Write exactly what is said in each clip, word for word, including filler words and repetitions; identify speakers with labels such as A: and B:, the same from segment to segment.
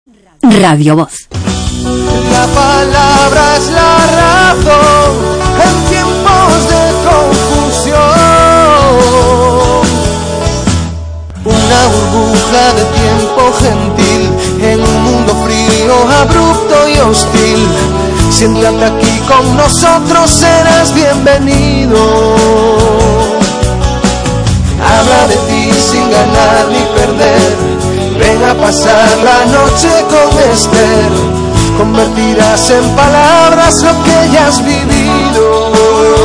A: Radio Voz.
B: La palabra es la razón en tiempos de confusión. Una burbuja de tiempo gentil en un mundo frío, abrupto y hostil. Siéntate aquí con nosotros, serás bienvenido. Habla de ti sin ganar ni perder. Ven a pasar la noche con Esther. Convertirás en palabras lo que ya has vivido.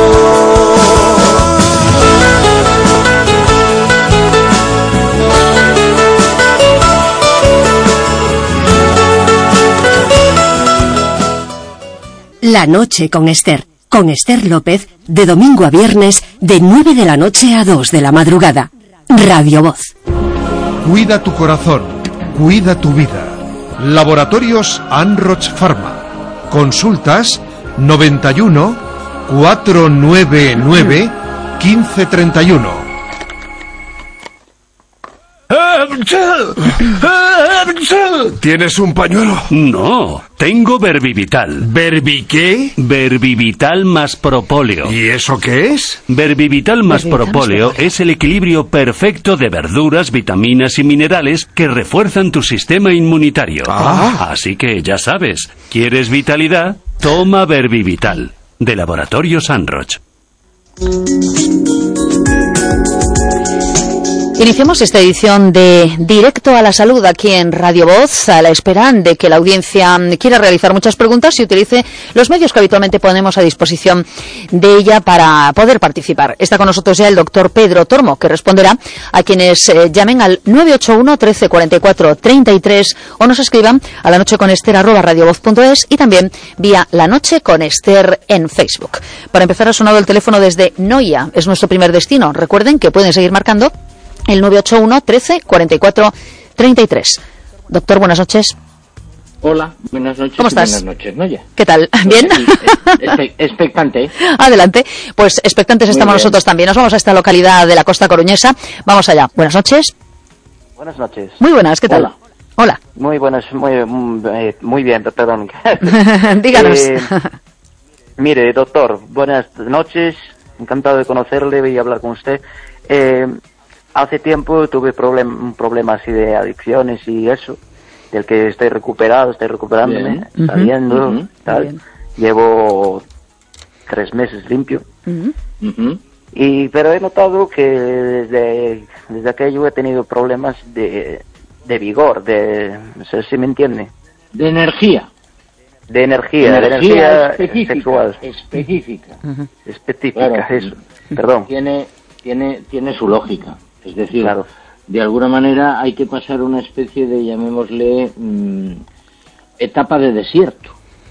A: La noche con Esther, con Esther López, de domingo a viernes, de nueve de la noche a dos de la madrugada. Radio Voz.
C: Cuida tu corazón, cuida tu vida. Laboratorios Anroch Pharma. Consultas noventa y uno, cuatrocientos noventa y nueve, quince treinta y uno. ¿Tienes un pañuelo?
D: No, tengo Verbivital.
C: ¿Verbi qué?
D: Verbivital más propóleo.
C: ¿Y eso qué es?
D: Verbivital más propóleo es el equilibrio perfecto de verduras, vitaminas y minerales que refuerzan tu sistema inmunitario.
C: Ah.
D: Así que ya sabes, ¿quieres vitalidad? Toma Verbivital, de Laboratorios Anroch.
E: Iniciamos esta edición de Directo a la Salud aquí en Radio Voz, a la espera de que la audiencia quiera realizar muchas preguntas y utilice los medios que habitualmente ponemos a disposición de ella para poder participar. Está con nosotros ya el doctor Pedro Tormo, que responderá a quienes eh, llamen al nueve ocho uno, trece, cuarenta y cuatro, treinta y tres o nos escriban a la noche con Esther arroba radiovoz punto es y también vía La Noche con Esther en Facebook. Para empezar, ha sonado el teléfono desde Noia, es nuestro primer destino. Recuerden que pueden seguir marcando el nueve ocho uno, trece, cuarenta y cuatro, treinta y tres. Doctor, buenas noches.
F: Hola, buenas noches.
E: ¿Cómo estás?
F: Buenas noches, Noia.
E: ¿Qué tal? ¿Bien?
F: Espe expectante.
E: Adelante. Pues expectantes
F: Muy
E: estamos
F: bien.
E: nosotros también. Nos vamos a esta localidad de la costa coruñesa. Vamos allá. Buenas noches.
G: Buenas noches.
E: Muy buenas, ¿qué tal?
G: Hola.
E: Hola.
G: Muy buenas, muy, muy, muy bien, perdón.
E: Díganos.
G: Eh, mire, doctor, buenas noches. Encantado de conocerle y hablar con usted. Eh, hace tiempo tuve problem, un problema así de adicciones y eso, del que estoy recuperado, estoy recuperándome,
F: Bien.
G: saliendo,
F: Uh-huh.
G: tal.
E: Bien.
G: Llevo tres meses limpio.
E: Uh-huh.
F: Uh-huh.
G: Y pero he notado que desde, desde aquello he tenido problemas de, de vigor, de, no sé si me entiende,
F: De energía.
G: de energía, de
F: energía
G: energía
F: específica.
G: sexual,
F: Específica.
E: Uh-huh.
G: específica,
F: Claro.
G: eso, perdón,
F: Tiene, tiene, tiene su lógica. Es decir,
G: claro,
F: de alguna manera hay que pasar una especie de, llamémosle, mmm, etapa de desierto.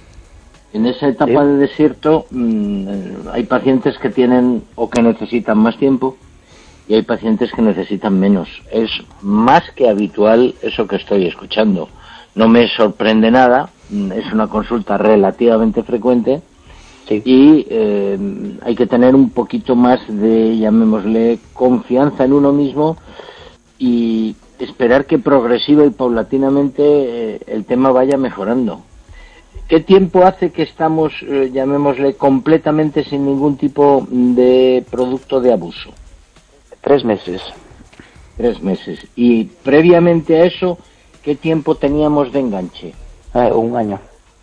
F: En esa etapa
G: Sí.
F: de desierto mmm, hay pacientes que tienen o que necesitan más tiempo y hay pacientes que necesitan menos. Es más que habitual eso que estoy escuchando. No me sorprende nada, mm, es una consulta relativamente frecuente.
G: sí,
F: Y eh, hay que tener un poquito más de, llamémosle, confianza en uno mismo y esperar que progresiva y paulatinamente eh, el tema vaya mejorando. ¿Qué tiempo hace que estamos, eh, llamémosle, completamente sin ningún tipo de producto de abuso?
G: tres meses,
F: Tres meses. Y previamente a eso, ¿qué tiempo teníamos de enganche?
G: eh, un año,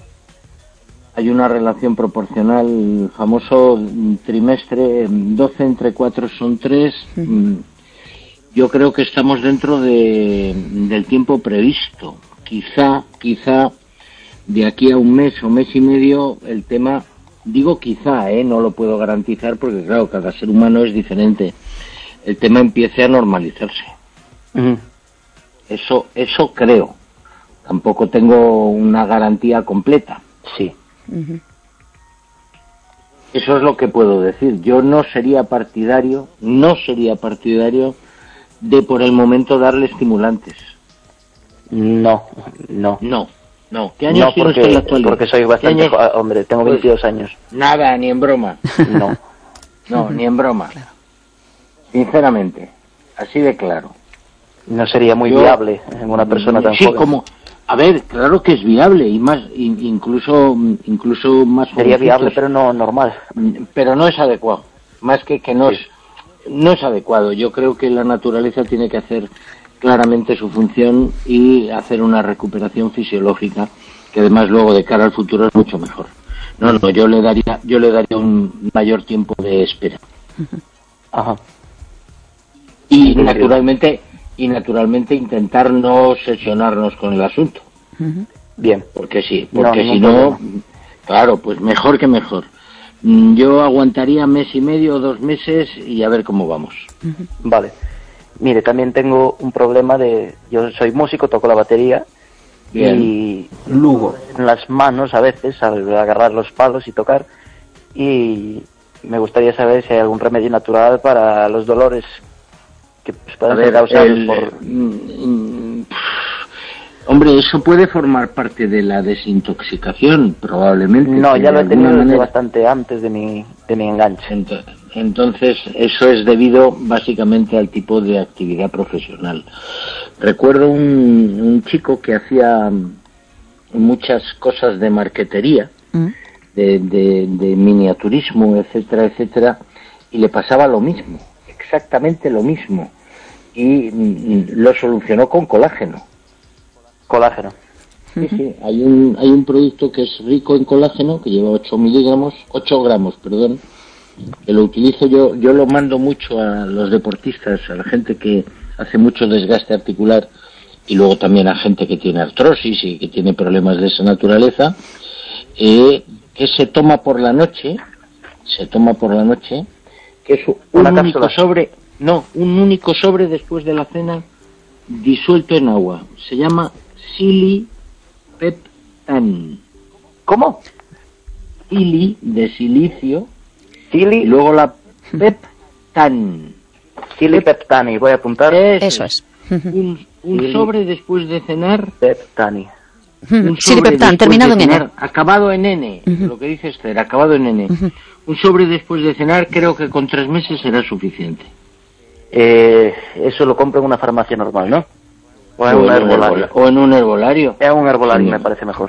F: Hay una relación proporcional, el famoso trimestre, doce entre cuatro son tres. Mm, Yo creo que estamos dentro de, del tiempo previsto. Quizá, quizá, de aquí a un mes o mes y medio, el tema, digo quizá, ¿eh? No lo puedo garantizar porque, claro, cada ser humano es diferente. El tema empiece a normalizarse.
G: uh-huh.
F: Eso, eso creo. Tampoco tengo una garantía completa.
G: sí,
E: Uh-huh.
F: Eso es lo que puedo decir. Yo no sería partidario, no sería partidario de por el momento darle estimulantes.
G: no, no,
F: No, no. ¿Qué años
G: no
F: tiene usted en
G: porque,
F: la actualidad?
G: porque soy
F: ¿Qué
G: bastante,
F: años?
G: jo- hombre, tengo
F: Pues-
G: veintidós años,
F: Nada, ni en broma.
G: no,
F: No, ni en broma. Sinceramente, así de claro.
G: no sería muy
F: Yo-
G: viable en una persona tan
F: sí,
G: joven.
F: como A ver, claro que es viable y más, incluso, incluso más.
G: Sería viable, pero no normal.
F: Pero no es adecuado. Más que que no es, no es adecuado. Yo creo que la naturaleza tiene que hacer claramente su función y hacer una recuperación fisiológica, que además luego de cara al futuro es mucho mejor. No, no, yo le daría, yo le daría un mayor tiempo de espera.
G: Ajá.
F: Y naturalmente, y naturalmente intentar no obsesionarnos con el asunto.
G: Bien.
F: Porque sí, porque
G: no,
F: si
G: no,
F: no, claro, pues mejor que mejor. Yo aguantaría mes y medio o dos meses y a ver cómo vamos.
G: Vale. Mire, también tengo un problema de... Yo soy músico, toco la batería.
F: Bien.
G: Y
F: Lugo.
G: en las manos a veces, al agarrar los palos y tocar. Y me gustaría saber si hay algún remedio natural para los dolores que pues, pueden ser causados
F: el,
G: por...
F: Mm, mm, hombre, eso puede formar parte de la desintoxicación, probablemente.
G: No, ya lo he tenido desde
F: manera.
G: bastante antes de mi, de mi enganche.
F: Entonces, eso es debido básicamente al tipo de actividad profesional. Recuerdo un, un chico que hacía muchas cosas de marquetería, ¿Mm? de, de, de miniaturismo, etcétera, etcétera, y le pasaba lo mismo, exactamente lo mismo, y mm, lo solucionó con colágeno.
G: Colágeno.
F: Sí, sí, hay un, hay un producto que es rico en colágeno, que lleva ocho miligramos, ocho gramos, perdón, que lo utilizo yo, yo lo mando mucho a los deportistas, a la gente que hace mucho desgaste articular y luego también a gente que tiene artrosis y que tiene problemas de esa naturaleza, eh, que se toma por la noche, se toma por la noche, que es un
G: Una
F: único
G: cápsula.
F: sobre, no, un único sobre después de la cena disuelto en agua, se llama Silipeptan.
G: ¿Cómo?
F: Sili, de silicio,
G: Sili...
F: y luego la Peptan.
G: Silipeptani, voy a apuntar.
E: Eso es.
F: Un, un
G: Sili-
F: sobre después de cenar.
G: Peptani.
F: Un sobre
E: Silipeptan,
F: después
E: terminado
F: de
E: en N.
F: cenar, acabado en N, lo que dice Esther, acabado en N. Un sobre después de cenar, creo que con tres meses será suficiente.
G: Eh, eso lo compro en una farmacia normal, ¿no? O en
F: O
G: un
F: en un
G: herbolario.
F: herbola- o en un herbolario.
G: En un herbolario
F: Sí.
G: me parece mejor.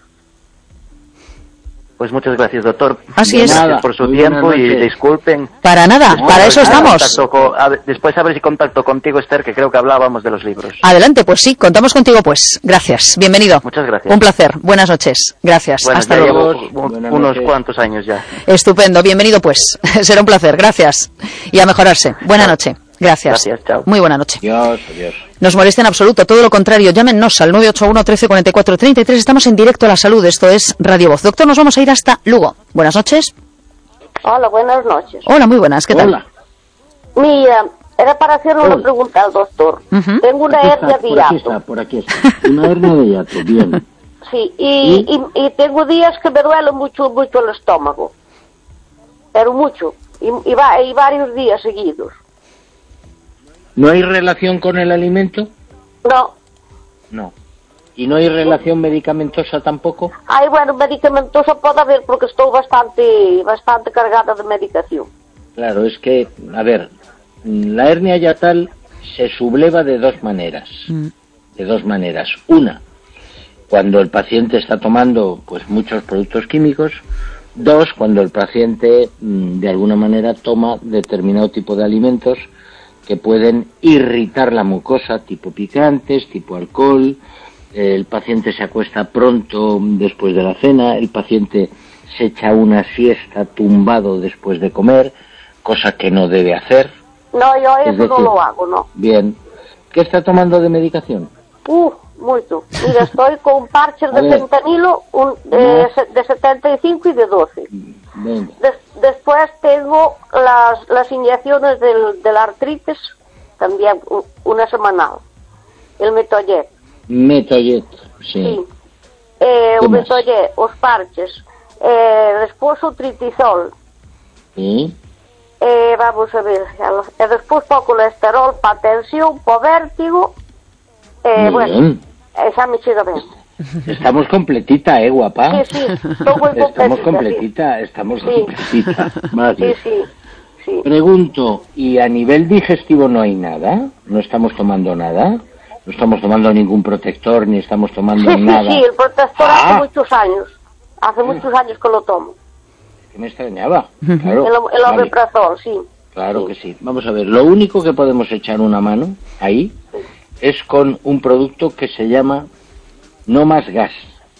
G: Pues muchas gracias, doctor.
E: Así es.
G: Gracias por su
F: Muy
G: tiempo
F: buenas
G: y
F: noches.
G: disculpen.
E: Para nada,
F: No,
E: para eso
F: pues nada,
E: estamos.
G: Contacto con- a ver, después a ver si contacto contigo, Esther, que creo que hablábamos de los libros.
E: Adelante, pues sí, contamos contigo, pues. Gracias, bienvenido.
G: Muchas gracias.
E: Un placer, buenas noches. Gracias,
G: Bueno,
E: hasta
G: ya
E: luego.
G: llevo un-
F: Buenas
G: unos
F: noches.
G: cuantos años ya.
E: Estupendo, bienvenido pues. Será un placer, gracias. Y a mejorarse. Buena noche. Gracias.
G: Gracias, chao.
E: Muy buena noche.
F: Adiós, adiós.
E: Nos molesta en absoluto, todo lo contrario. Llámenos al nueve ocho uno, trece cuarenta y cuatro, treinta y tres. Estamos en directo a la salud. Esto es Radio Voz. Doctor, nos vamos a ir hasta Lugo. Buenas noches.
H: Hola, buenas noches.
E: Hola, muy buenas. ¿Qué tal?
F: Hola.
H: Mira, era para hacer una
F: Hola.
H: pregunta al doctor.
E: Ujú.
H: Tengo una
F: Aquí
H: hernia
F: está,
H: de
F: por aquí
H: hiato.
F: está, por aquí está. Una hernia de hiato, bien.
H: Sí, y, y, y tengo días que me duele mucho, mucho el estómago. Pero mucho. Y, y, va, y varios días seguidos.
F: ¿No hay relación con el alimento?
H: No.
F: No. ¿Y no hay relación medicamentosa tampoco?
H: Ay, bueno, medicamentoso puede haber porque estoy bastante, bastante cargada de medicación.
F: Claro, es que, a ver, la hernia yatal se subleva de dos maneras. De dos maneras. Una, cuando el paciente está tomando pues muchos productos químicos. Dos, cuando el paciente mm, de alguna manera toma determinado tipo de alimentos que pueden irritar la mucosa, tipo picantes, tipo alcohol. El paciente se acuesta pronto después de la cena, el paciente se echa una siesta tumbado después de comer, cosa que no debe hacer.
H: No, yo
F: Es
H: eso no
F: decir,
H: lo hago, no.
F: Bien. ¿Qué está tomando de medicación?
H: Uh, mucho. Mira, estoy con parches
F: A
H: de
F: ver.
H: fentanilo un, de,
F: No.
H: se- de setenta y cinco y de doce.
F: Venga.
H: Des- después tengo las, las inyecciones del, de la artritis, también u- una semanal. El Metoyet,
F: Metoyet, sí.
H: sí. Eh,
F: ¿Qué
H: o
F: más?
H: Metoyet, os parches. Eh, después o tritizol.
F: ¿Sí?
H: Eh, vamos a ver. E despois para o colesterol, para a tensión, para o vértigo. Eh,
F: Muy
H: bueno,
F: bien.
H: eh, xa me chega ben.
F: Estamos completita, ¿eh, guapa?
H: Sí, sí, estou moi
F: Estamos
H: completita,
F: completita, estamos
H: Sí.
F: completita.
H: Sí,
F: Vale.
H: sí, sí.
F: Pregunto, ¿y a nivel digestivo no hay nada? ¿No estamos tomando nada? No estamos tomando ningún protector, ni estamos tomando
H: sí,
F: nada.
H: Sí, sí, el protector
F: ah.
H: hace muchos años. Hace muchos años que lo tomo.
F: Que me extrañaba. Claro,
H: el el omeprazol, vale. Sí.
F: Claro sí. que sí. Vamos a ver, lo único que podemos echar una mano ahí sí. es con un producto que se llama No Más Gas.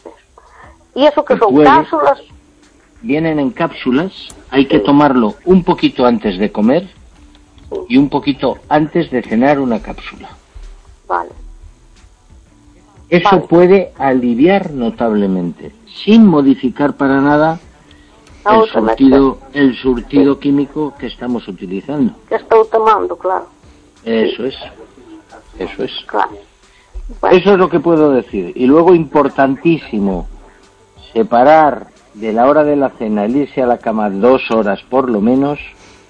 H: ¿Y eso que son
F: puede,
H: cápsulas?
F: Vienen en cápsulas, hay que tomarlo un poquito antes de comer sí. y un poquito antes de cenar una cápsula.
H: Vale.
F: Eso vale. puede aliviar notablemente, sin modificar para nada el surtido, el surtido sí. químico que estamos utilizando.
H: Que estoy tomando, claro.
F: Eso sí. es, eso es.
H: Claro. Bueno.
F: Eso es lo que puedo decir. Y luego, importantísimo, separar de la hora de la cena, el irse a la cama dos horas por lo menos,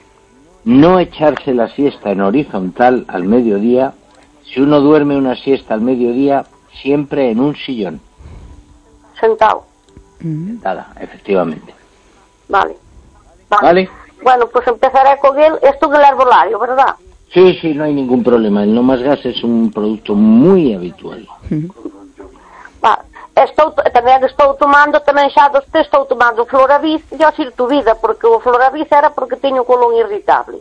F: no echarse la siesta en horizontal al mediodía. Si uno duerme una siesta al mediodía, siempre en un sillón.
H: Sentado.
F: Sentada, efectivamente.
H: Vale. vale.
F: Vale.
H: Bueno, pues empezaré con él. Esto del herbolario, ¿verdad?
F: Sí, sí, no hay ningún problema. El No Más Gas es un producto muy habitual.
H: Vale. Estou, tamén estou tomando, tamén xa dos tres estou tomando Floraviz e o Sirtuvida, porque o Floraviz era porque teño colon irritable.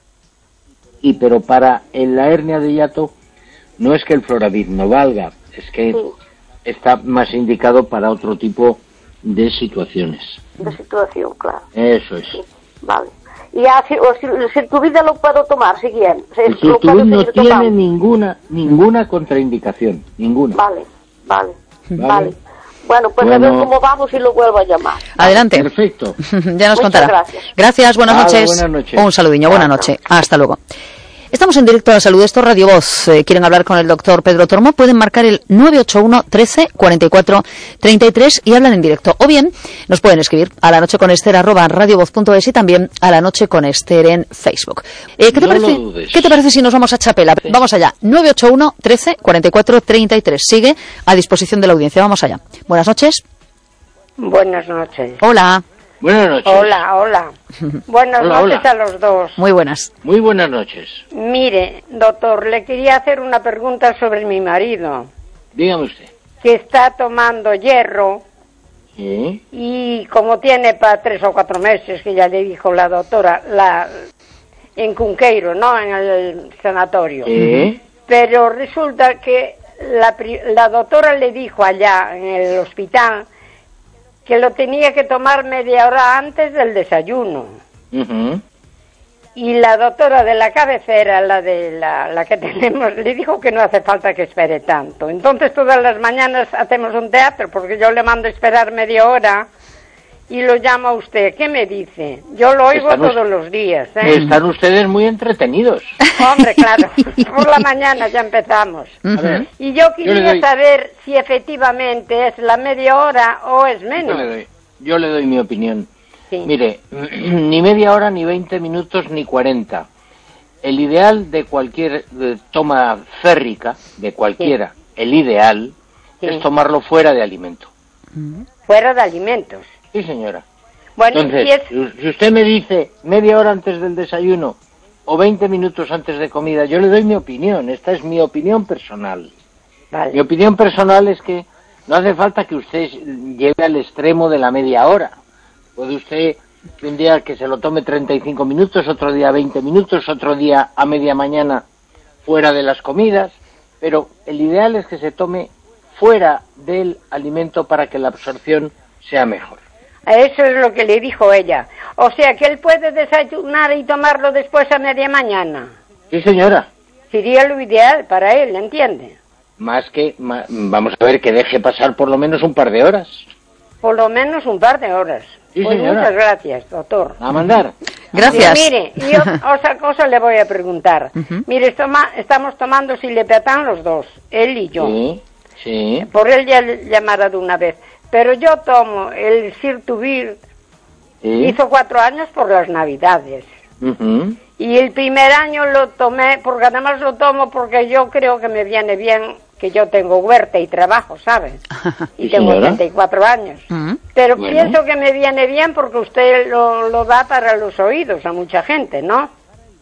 F: Sí, pero para en la hernia de hiato no es que el Floraviz no valga, es que sí. está más indicado para otro tipo de situaciones.
H: De situación, claro.
F: Eso es.
H: Sí. Vale. Y así, o el Sirtuvida lo puedo tomar, si bien.
F: El Sirtuvida no tiene tomando. ninguna ninguna contraindicación, ninguna.
H: Vale, vale.
F: Vale.
H: vale. Bueno, pues bueno. a ver cómo vamos y lo vuelvo a llamar.
E: Adelante.
F: Perfecto.
E: Ya nos
H: Muchas
E: contará.
H: Gracias.
E: Gracias, buenas,
F: Vale,
E: noches.
F: buenas noches.
E: Un saludiño, buena noche. Hasta luego. Estamos en directo a la salud, esto es Radio Voz. Eh, quieren hablar con el doctor Pedro Tormo, pueden marcar el nueve ocho uno, trece, cuarenta y cuatro, treinta y tres y hablan en directo. O bien, nos pueden escribir a la noche con Esther arroba radiovoz punto es y también a la noche con Esther en Facebook. Eh, ¿qué, te
F: no
E: parece, ¿Qué te parece si nos vamos a Chapela? Sí. Vamos allá. nueve ocho uno, trece, cuarenta y cuatro, treinta y tres. Sigue a disposición de la audiencia. Vamos allá. Buenas noches.
I: Buenas noches.
E: Hola.
F: Buenas noches.
I: Hola, hola. Buenas
F: hola,
I: noches
F: hola.
I: a los dos.
E: Muy buenas.
F: Muy buenas noches.
I: Mire, doctor, le quería hacer una pregunta sobre mi marido.
F: Dígame usted.
I: Que está tomando hierro.
F: ¿Sí?
I: Y como tiene para tres o cuatro meses, que ya le dijo la doctora, la en Cunqueiro, ¿no? En el sanatorio.
F: ¿Sí?
I: Pero resulta que la, la doctora le dijo allá en el hospital que lo tenía que tomar media hora antes del desayuno.
F: Uh-huh.
I: Y la doctora de la cabecera, la de la, la que tenemos, le dijo que no hace falta que espere tanto. Entonces todas las mañanas hacemos un teatro, porque yo le mando esperar media hora y lo llamo a usted. ¿Qué me dice? Yo lo oigo están todos los días. ¿eh?
F: Están ustedes muy entretenidos.
I: Hombre, claro. Por la mañana ya empezamos.
F: Uh-huh. A ver,
I: y yo quería yo doy... saber si efectivamente es la media hora o es menos.
F: Yo le doy, yo le doy mi opinión.
I: Sí.
F: Mire, ni media hora, ni veinte minutos, ni cuarenta. El ideal de cualquier de toma férrica, de cualquiera, sí. el ideal sí. es tomarlo fuera de alimento.
I: ¿Fuera de alimentos?
F: Sí, señora.
I: Bueno,
F: entonces,
I: si, es...
F: si usted me dice media hora antes del desayuno o veinte minutos antes de comida, yo le doy mi opinión. Esta es mi opinión personal.
I: Vale.
F: Mi opinión personal es que no hace falta que usted lleve al extremo de la media hora. Puede usted un día que se lo tome treinta y cinco minutos, otro día veinte minutos, otro día a media mañana fuera de las comidas, pero el ideal es que se tome fuera del alimento para que la absorción sea mejor.
I: Eso es lo que le dijo ella. O sea, que él puede desayunar y tomarlo después a media mañana.
F: Sí, señora.
I: Sería lo ideal para él, ¿entiende?
F: Más que, ma, vamos a ver, que deje pasar por lo menos un par de horas.
I: Por lo menos un par de horas.
F: Sí,
I: pues
F: señora.
I: Muchas gracias, doctor.
F: A mandar.
E: Gracias.
I: Sí, mire, y otra cosa le voy a preguntar. Uh-huh. Mire, toma, estamos tomando Silepetán los dos, él y yo.
F: Sí, sí.
I: Por él ya le llamara de una vez. Pero yo tomo el Sirtuvir, ¿sí? Hizo cuatro años por las Navidades.
F: Uh-huh.
I: Y el primer año lo tomé, porque además lo tomo porque yo creo que me viene bien, que yo tengo huerta y trabajo, ¿sabes? Y tengo ochenta y cuatro años. Uh-huh. Pero bueno, pienso que me viene bien porque usted lo, lo da para los oídos a mucha gente, ¿no?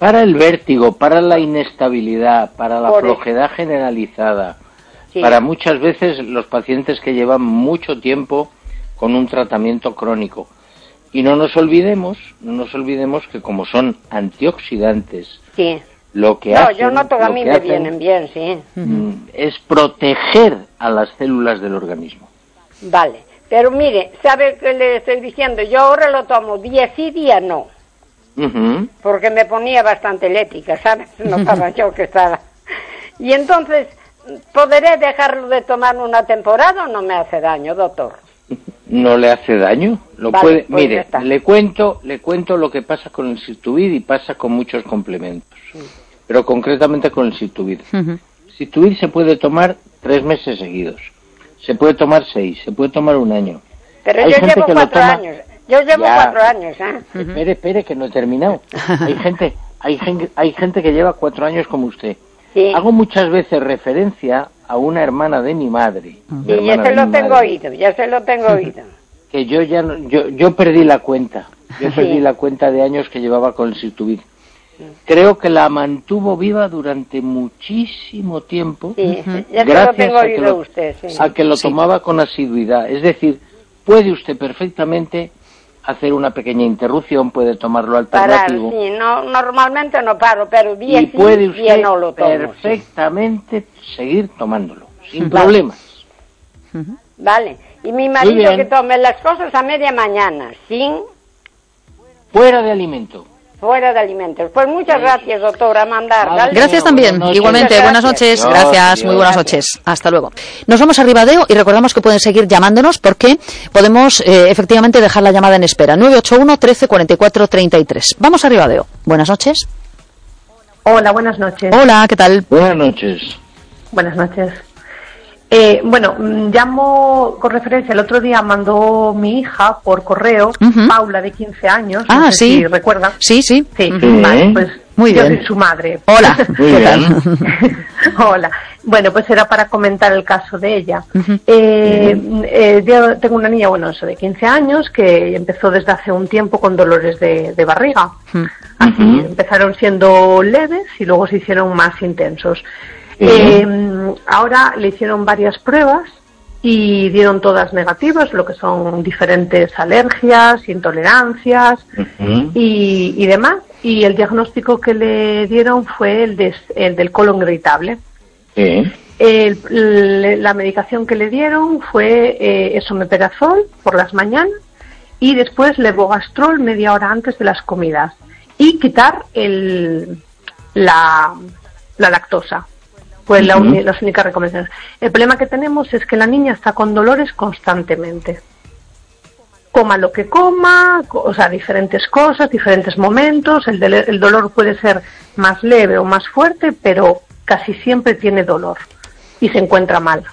F: Para el vértigo, para la inestabilidad, para la Por flojedad eso. generalizada, sí. para muchas veces los pacientes que llevan mucho tiempo con un tratamiento crónico. Y no nos olvidemos, no nos olvidemos que como son antioxidantes,
I: sí.
F: lo que
I: no,
F: hacen...
I: yo noto que a mí me hacen, vienen bien, sí.
F: Es proteger a las células del organismo.
I: Vale, pero mire, ¿sabe qué le estoy diciendo? Yo ahora lo tomo día sí, día no.
F: Uh-huh.
I: Porque me ponía bastante eléctrica, ¿sabes? Notaba yo que estaba... Y entonces, ¿podré dejarlo de tomar una temporada o no me hace daño, doctor?
F: No le hace daño, lo
I: vale,
F: puede,
I: pues
F: mire, le cuento, le cuento lo que pasa con el Sirtuvid y pasa con muchos complementos, sí. pero concretamente con el Sirtuvid. Uh-huh. Sirtuvid se puede tomar tres meses seguidos, se puede tomar seis, se puede tomar un año.
I: Pero Hay yo llevo cuatro toma... años, yo llevo ya, cuatro años, ¿eh?
F: Espere, espere, que no he terminado. Hay gente, hay gente, hay gente que lleva cuatro años como usted.
I: Sí.
F: Hago muchas veces referencia a una hermana de mi madre.
I: Sí, ya se lo tengo madre, oído, ya se lo tengo oído.
F: Que yo ya no, yo, yo perdí la cuenta, yo sí. perdí la cuenta de años que llevaba con el Sirtuvid. Sí. Creo que la mantuvo viva durante muchísimo tiempo,
I: sí, sí. Ya
F: gracias
I: se lo tengo
F: a,
I: oído
F: que lo,
I: usted, sí.
F: a que lo
I: sí.
F: tomaba con asiduidad. Es decir, puede usted perfectamente hacer una pequeña interrupción, puede tomarlo alternativo.
I: Parar, sí, no, normalmente no paro, pero día
F: y
I: sí,
F: puede usted
I: día no lo tomo.
F: Perfectamente sí. seguir tomándolo, sin vale. problemas.
I: Uh-huh. Vale, y mi marido que tome las cosas a media mañana, sin...
F: Fuera de alimento.
I: Fuera de alimentos. Pues muchas gracias, doctora, mandar.
E: Vale. Gracias también, buenas igualmente. Buenas noches, gracias, gracias muy buenas noches. Hasta luego. Nos vamos a Ribadeo y recordamos que pueden seguir llamándonos porque podemos eh, efectivamente dejar la llamada en espera. nueve ocho uno, trece, cuarenta y cuatro, treinta y tres. Vamos a Ribadeo. Buenas noches.
J: Hola, buenas noches.
E: Hola, ¿qué tal?
F: Buenas noches.
J: Buenas noches. Eh, bueno, llamo con referencia, el otro día mandó mi hija por correo, uh-huh. Paula, de quince años,
E: ah,
J: no sé
E: sí.
J: si recuerdan.
E: Sí, sí.
J: Sí,
E: uh-huh.
J: vale, pues
E: muy
J: yo
E: bien.
J: soy su madre.
E: Hola,
F: muy bien.
J: Hola. Bueno, pues era para comentar el caso de ella.
E: Uh-huh.
J: Eh, uh-huh. eh, yo tengo una niña, bueno, eso de quince años, que empezó desde hace un tiempo con dolores de, de barriga. Uh-huh. Así, uh-huh. empezaron siendo leves y luego se hicieron más intensos. Eh, ahora le hicieron varias pruebas y dieron todas negativas, lo que son diferentes alergias, intolerancias uh-huh. y, y demás. Y el diagnóstico que le dieron fue el, de, el del colon irritable.
F: Uh-huh.
J: El, el, la medicación que le dieron fue eh, esomeprazol por las mañanas y después levogastrol media hora antes de las comidas y quitar el, la, la lactosa. Pues la uni- las únicas recomendaciones. El problema que tenemos es que la niña está con dolores constantemente. Coma lo que coma, o sea, diferentes cosas, diferentes momentos. El, de- el dolor puede ser más leve o más fuerte, pero casi siempre tiene dolor y se encuentra mal.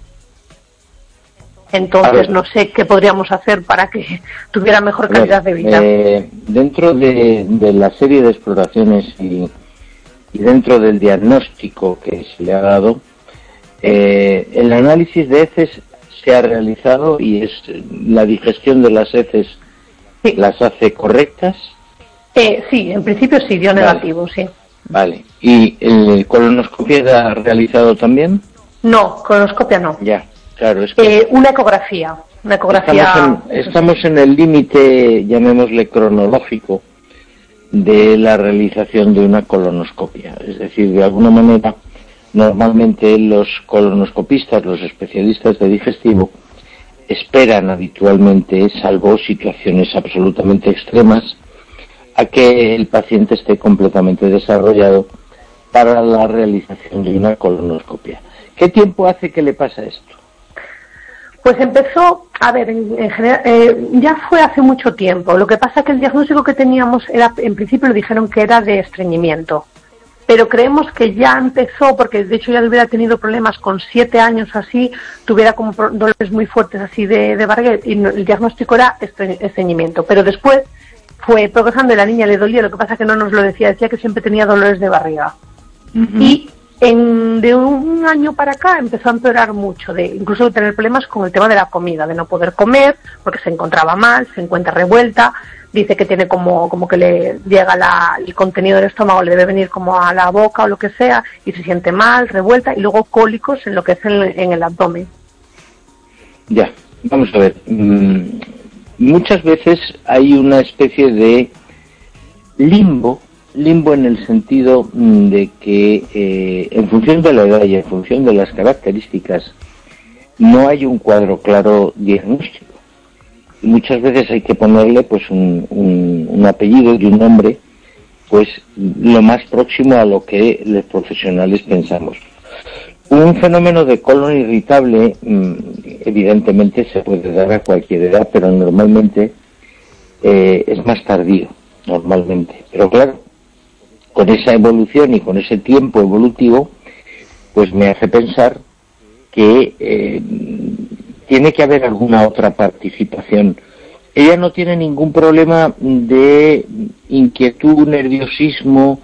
J: Entonces no sé qué podríamos hacer para que tuviera mejor calidad de vida.
F: Eh, dentro de, de la serie de exploraciones y y dentro del diagnóstico que se le ha dado, eh, el análisis de heces se ha realizado y es la digestión de las heces sí. las hace correctas.
J: Eh, sí, en principio sí, dio vale. negativo, sí.
F: Vale. ¿Y el colonoscopia se ha realizado también?
J: No, colonoscopia no.
F: Ya, claro. Es que
J: eh, una ecografía. Una ecografía.
F: Estamos en, estamos en el límite, llamémosle cronológico, de la realización de una colonoscopia. Es decir, de alguna manera, normalmente los colonoscopistas, los especialistas de digestivo, esperan habitualmente, salvo situaciones absolutamente extremas, a que el paciente esté completamente desarrollado para la realización de una colonoscopia. ¿Qué tiempo hace que le pasa esto?
J: Pues empezó, a ver, en, en general, eh, ya fue hace mucho tiempo. Lo que pasa es que el diagnóstico que teníamos era, en principio le dijeron que era de estreñimiento. Pero creemos que ya empezó, porque de hecho ya hubiera tenido problemas con siete años así, tuviera como dolores muy fuertes así de, de barriga, y el diagnóstico era estre, estreñimiento. Pero después fue progresando y la niña le dolía, lo que pasa es que no nos lo decía, decía que siempre tenía dolores de barriga. Uh-huh. Y En, de un año para acá empezó a empeorar mucho, de incluso de tener problemas con el tema de la comida, de no poder comer porque se encontraba mal, se encuentra revuelta, dice que tiene como como que le llega la, el contenido del estómago, le debe venir como a la boca o lo que sea, y se siente mal, revuelta, y luego cólicos en lo que es en, en el abdomen.
F: Ya, vamos a ver. Mm, muchas veces hay una especie de limbo, limbo en el sentido de que eh, en función de la edad y en función de las características no hay un cuadro claro diagnóstico. Y muchas veces hay que ponerle pues un, un, un apellido y un nombre pues lo más próximo a lo que los profesionales pensamos. Un fenómeno de colon irritable evidentemente se puede dar a cualquier edad, pero normalmente eh, es más tardío, normalmente. Pero claro, con esa evolución y con ese tiempo evolutivo, pues me hace pensar que eh, tiene que haber alguna otra participación. Ella no tiene ningún problema de inquietud, nerviosismo,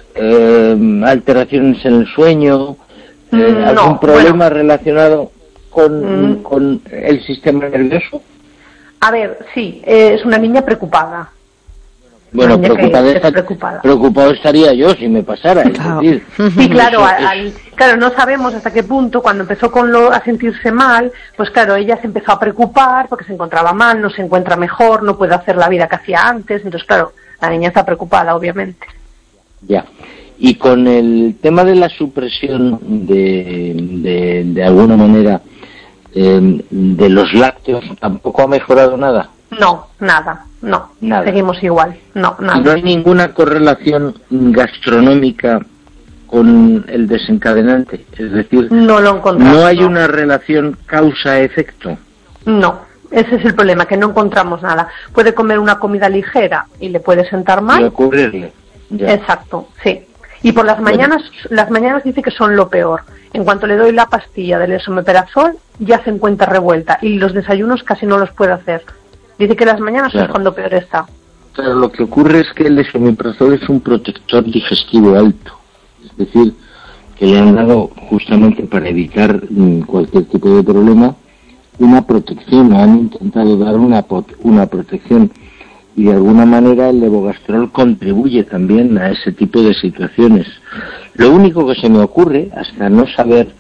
F: eh, alteraciones en el sueño, eh,
J: Mm,
F: algún
J: no,
F: problema
J: bueno.
F: relacionado con,
J: Mm.
F: con el sistema nervioso.
J: A ver, sí, eh, es una niña preocupada.
F: Bueno,
J: Niña que-
F: preocupada,
J: que es
F: esta-
J: preocupada.
F: preocupado estaría yo si me pasara, es
J: Claro.
F: decir,
J: Sí, claro,
F: eso
J: al,
F: es-
J: al- claro, no sabemos hasta qué punto, cuando empezó con lo, a sentirse mal, pues claro, ella se empezó a preocupar porque se encontraba mal, no se encuentra mejor, no puede hacer la vida que hacía antes, entonces claro, la niña está preocupada, obviamente.
F: Ya. Y con el tema de la supresión de, de, de alguna manera, eh, de los lácteos, tampoco ha mejorado nada.
J: No, nada, no,
F: Nada.
J: seguimos igual, no, nada.
F: No hay ninguna correlación gastronómica con el desencadenante. Es decir,
J: No lo encontramos.
F: no hay
J: no.
F: una relación causa-efecto.
J: No, ese es el problema, que no encontramos nada. Puede comer una comida ligera y le puede sentar mal.
F: Y ocurrirle. Ya.
J: Exacto, sí. Y por las
F: Bueno.
J: mañanas, las mañanas dice que son lo peor. En cuanto le doy la pastilla del esomeprazol, ya se encuentra revuelta y los desayunos casi no los puede hacer. Dice que las mañanas
F: Claro.
J: es cuando peor está.
F: Claro, lo que ocurre es que el esomeprazol es un protector digestivo alto. Es decir, que le han dado justamente para evitar mm, cualquier tipo de problema una protección, han intentado dar una, pot- una protección, y de alguna manera el levogastrol contribuye también a ese tipo de situaciones. Lo único que se me ocurre, hasta no saber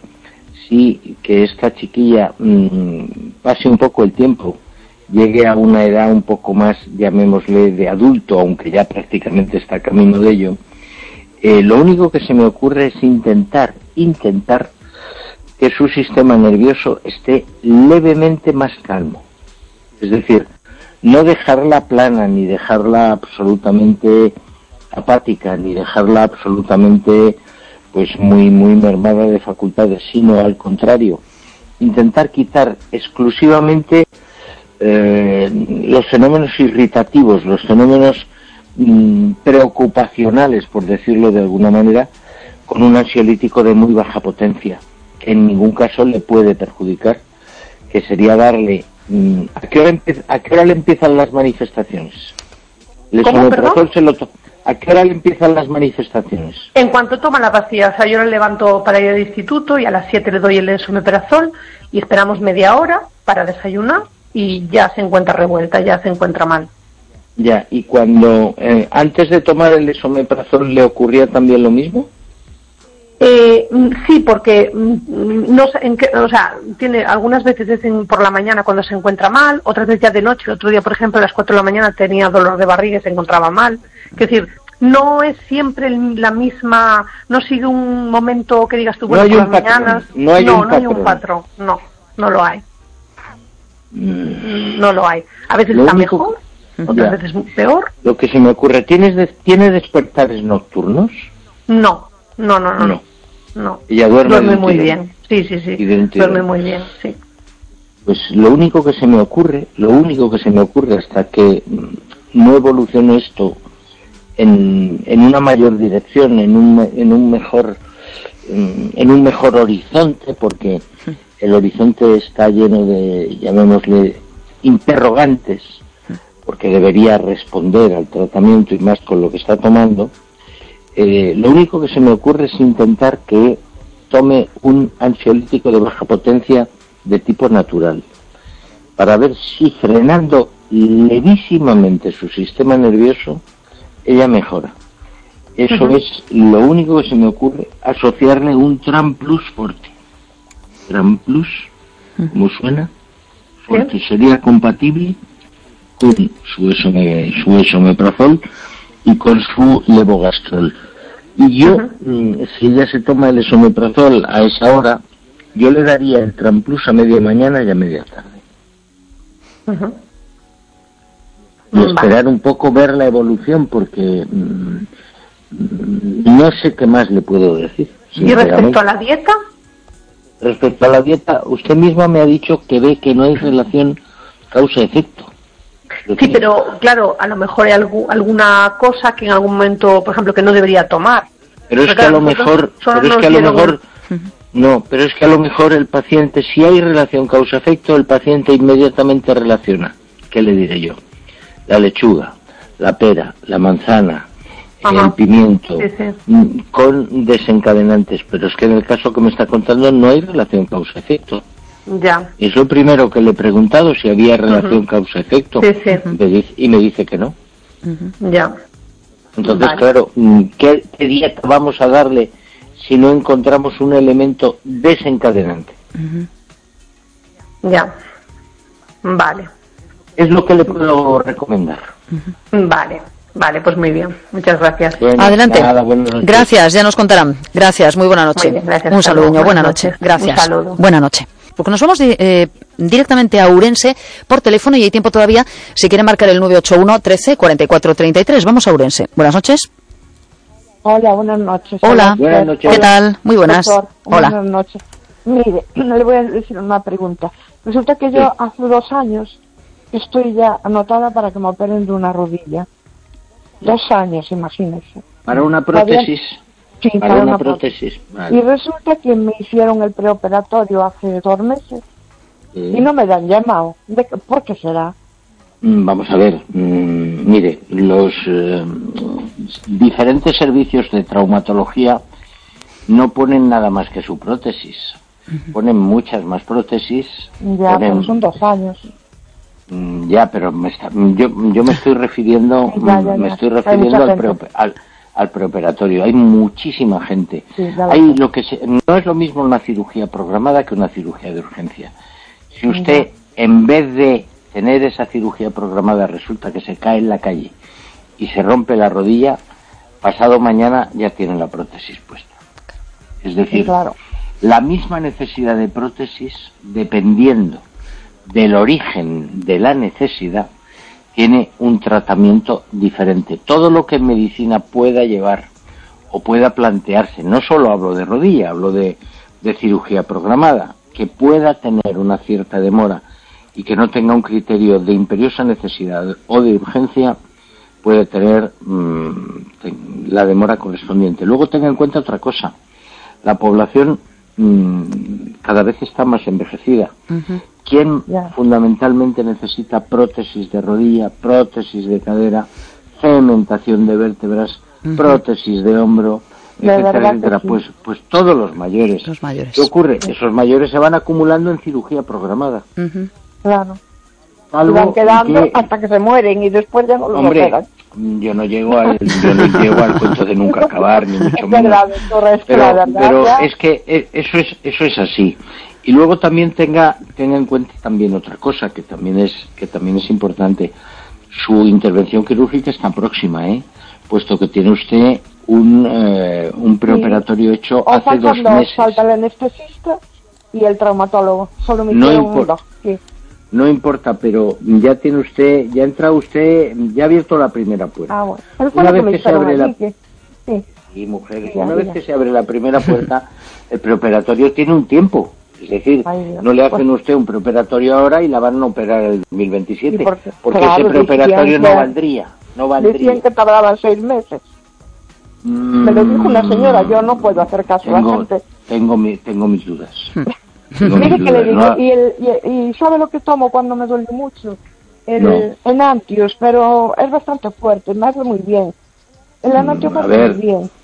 F: si que esta chiquilla mm, pase un poco el tiempo, llegue a una edad un poco más, llamémosle, de adulto, aunque ya prácticamente está camino de ello, eh, lo único que se me ocurre es intentar, intentar que su sistema nervioso esté levemente más calmo. Es decir, no dejarla plana, ni dejarla absolutamente apática, ni dejarla absolutamente pues muy muy mermada de facultades, sino al contrario, intentar quitar exclusivamente eh, los fenómenos irritativos, los fenómenos mm, preocupacionales, por decirlo de alguna manera, con un ansiolítico de muy baja potencia, que en ningún caso le puede perjudicar, que sería darle... mm, ¿a qué hora, empe- a qué hora le empiezan las manifestaciones? El
J: ¿Cómo,
F: esomeprazol
J: perdón?
F: se lo to- ¿A qué hora le empiezan las manifestaciones?
J: En cuanto toma la pastilla, o sea, yo le levanto para ir al instituto y a las siete le doy el esomeprazol y esperamos media hora para desayunar y ya se encuentra revuelta, ya se encuentra mal.
F: Ya, y cuando eh, antes de tomar el esomeprazol le ocurría también lo mismo.
J: Eh, mm, sí, porque mm, no sé en qué, o sea, tiene algunas veces dicen por la mañana cuando se encuentra mal, otras veces ya de noche. El otro día, por ejemplo, a las cuatro de la mañana tenía dolor de barriga y se encontraba mal. Es decir, no es siempre el- la misma, no sigue un momento que digas tú,
F: No
J: bueno,
F: hay
J: por
F: un
J: las
F: patrón,
J: mañanas.
F: no hay un
J: no hay un
F: patrón.
J: patrón, no, no lo hay,
F: Mm,
J: no lo hay. A veces
F: Lo
J: está
F: único-
J: mejor, otras
F: Ya.
J: veces peor.
F: Lo que se me ocurre, ¿tienes de- ¿tiene despertares nocturnos?
J: No, no, no, no,
F: No.
J: no. no.
F: Ella duerme
J: Duerme
F: del
J: muy
F: tirón.
J: bien, sí, sí, sí,
F: Y de un tirón.
J: duerme muy bien, sí.
F: Pues lo único que se me ocurre, lo único que se me ocurre hasta que mm, no evolucione esto en, en una mayor dirección, en un, me- en un mejor mm, en un mejor horizonte, porque el horizonte está lleno de, llamémosle, interrogantes, porque debería responder al tratamiento y más con lo que está tomando. Eh, lo único que se me ocurre es intentar que tome un ansiolítico de baja potencia de tipo natural, para ver si frenando levísimamente su sistema nervioso, ella mejora. Eso uh-huh. es lo único que se me ocurre, asociarle un Tram Plus Forte. Tram Plus, uh-huh. ¿cómo suena? Forte, sería compatible con su, esome, su esomeprazol y con su levogastrol. Y yo, uh-huh. si ella se toma el esomeprazol a esa hora, yo le daría el Tram Plus a media mañana y a media tarde. Uh-huh. Y esperar un poco, ver la evolución, porque mmm, no sé qué más le puedo decir.
J: ¿Y respecto a la dieta?
F: Respecto a la dieta, usted misma me ha dicho que ve que no hay relación causa-efecto.
J: Sí, pero claro, a lo mejor hay algo, alguna cosa que en algún momento, por ejemplo, que no debería tomar.
F: Pero es que a lo mejor, pero es que a lo mejor, no, pero es que a lo mejor el paciente, si hay relación causa-efecto, el paciente inmediatamente relaciona. ¿Qué le diré yo? La lechuga, la pera, la manzana, Ajá. el pimiento, sí, sí. con desencadenantes. Pero es que en el caso que me está contando no hay relación causa-efecto.
J: Ya.
F: Es lo primero que le he preguntado, si había relación uh-huh. causa-efecto, sí, sí. y, me dice, y me dice que no.
J: Uh-huh. Ya.
F: Entonces,
J: vale.
F: claro, ¿qué, ¿qué dieta vamos a darle si no encontramos un elemento desencadenante?
J: Uh-huh. Ya. Vale.
F: Es lo que le puedo recomendar.
J: Uh-huh. Vale. Vale, pues muy bien. Muchas gracias.
E: Bueno, adelante. Nada, gracias, ya nos contarán. Gracias, muy buena noche.
J: Muy bien, gracias,
E: un saludo, buena, buena noche. noche. Gracias.
J: Un saludo.
E: Buena noche. Porque nos vamos de, eh, directamente a Ourense por teléfono y hay tiempo todavía si quieren marcar el nueve ocho uno, trece, cuarenta y cuatro, treinta y tres. Vamos a Ourense. Buenas noches.
K: Hola, buenas noches.
E: Hola.
F: Buenas noches.
E: ¿Qué tal? Muy buenas.
K: Doctor,
E: Hola.
K: Buenas noches. Mire, le voy a decir una pregunta. Resulta que yo hace dos años estoy ya anotada para que me operen de una rodilla. Dos años, imagínese.
F: ¿Para una prótesis?
K: Sí,
F: para, para una, una prótesis. prótesis. Vale.
K: Y resulta que me hicieron el preoperatorio hace dos meses sí. y no me han llamado. ¿De qué, ¿Por qué será?
F: Mm, vamos a ver, mm, mire, los eh, diferentes servicios de traumatología no ponen nada más que su prótesis. Uh-huh. Ponen muchas más prótesis.
K: Ya, ponen... pero son dos años.
F: Ya, pero me está, yo, yo me estoy refiriendo, ya, ya, ya. me estoy refiriendo al, pre, al, al preoperatorio. Hay muchísima gente. Sí, Hay lo que se, no es lo mismo una cirugía programada que una cirugía de urgencia. Si usted, ya. en vez de tener esa cirugía programada, resulta que se cae en la calle y se rompe la rodilla, pasado mañana ya tiene la prótesis puesta. Es decir, sí, claro. la misma necesidad de prótesis, dependiendo del origen de la necesidad, tiene un tratamiento diferente. Todo lo que en medicina pueda llevar o pueda plantearse, no solo hablo de rodilla, hablo de, de cirugía programada, que pueda tener una cierta demora y que no tenga un criterio de imperiosa necesidad o de urgencia, puede tener mmm, la demora correspondiente. Luego tenga en cuenta otra cosa, la población mmm, cada vez está más envejecida. Uh-huh. ¿Quién yeah. fundamentalmente necesita prótesis de rodilla, prótesis de cadera, cementación de vértebras, uh-huh. prótesis de hombro, de etcétera, etcétera? Sí. Pues, pues todos los mayores.
E: Los mayores.
F: ¿Qué ocurre? Esos mayores se van acumulando en cirugía programada.
K: Uh-huh. Claro. Algo van quedando que... hasta que se mueren y después ya no los
F: Hombre,
K: operan.
F: yo no llego al, yo no llego al cuento de nunca acabar, ni mucho menos.
K: Verdad, es
F: pero,
K: verdad,
F: pero es que eso es, eso es así. Y luego también tenga, tenga en cuenta también otra cosa que también es, que también es importante. Su intervención quirúrgica está próxima, ¿eh? Puesto que tiene usted un, eh, un preoperatorio sí. hecho o hace dos meses.
K: Falta el anestesista y el traumatólogo. Solo me
F: no
K: impor- uno. Sí.
F: No importa, pero ya tiene usted, ya entra usted, ya ha abierto la primera puerta.
K: Ah, bueno.
F: Una vez que, que se abre la...
K: Que... Sí.
F: Sí, mujer, sí, una vez que se abre la primera puerta, el preoperatorio tiene un tiempo. Es decir, Ay, no le hacen pues... usted un preoperatorio ahora y la van a operar en el dos mil veintisiete, porque, porque claro, ese preoperatorio no valdría, no valdría.
K: Decían que tardaban seis meses. Mm, Me lo dijo una señora, yo no puedo hacer caso
F: tengo,
K: a la gente.
F: Tengo, mi, tengo mis dudas.
K: tengo Mire mis que dudas, le digo, ¿no? y, el, y, y ¿sabe lo que tomo cuando me duele mucho? El no. Enantios, pero es bastante fuerte, me hace muy bien. El Enantios me hace muy bien.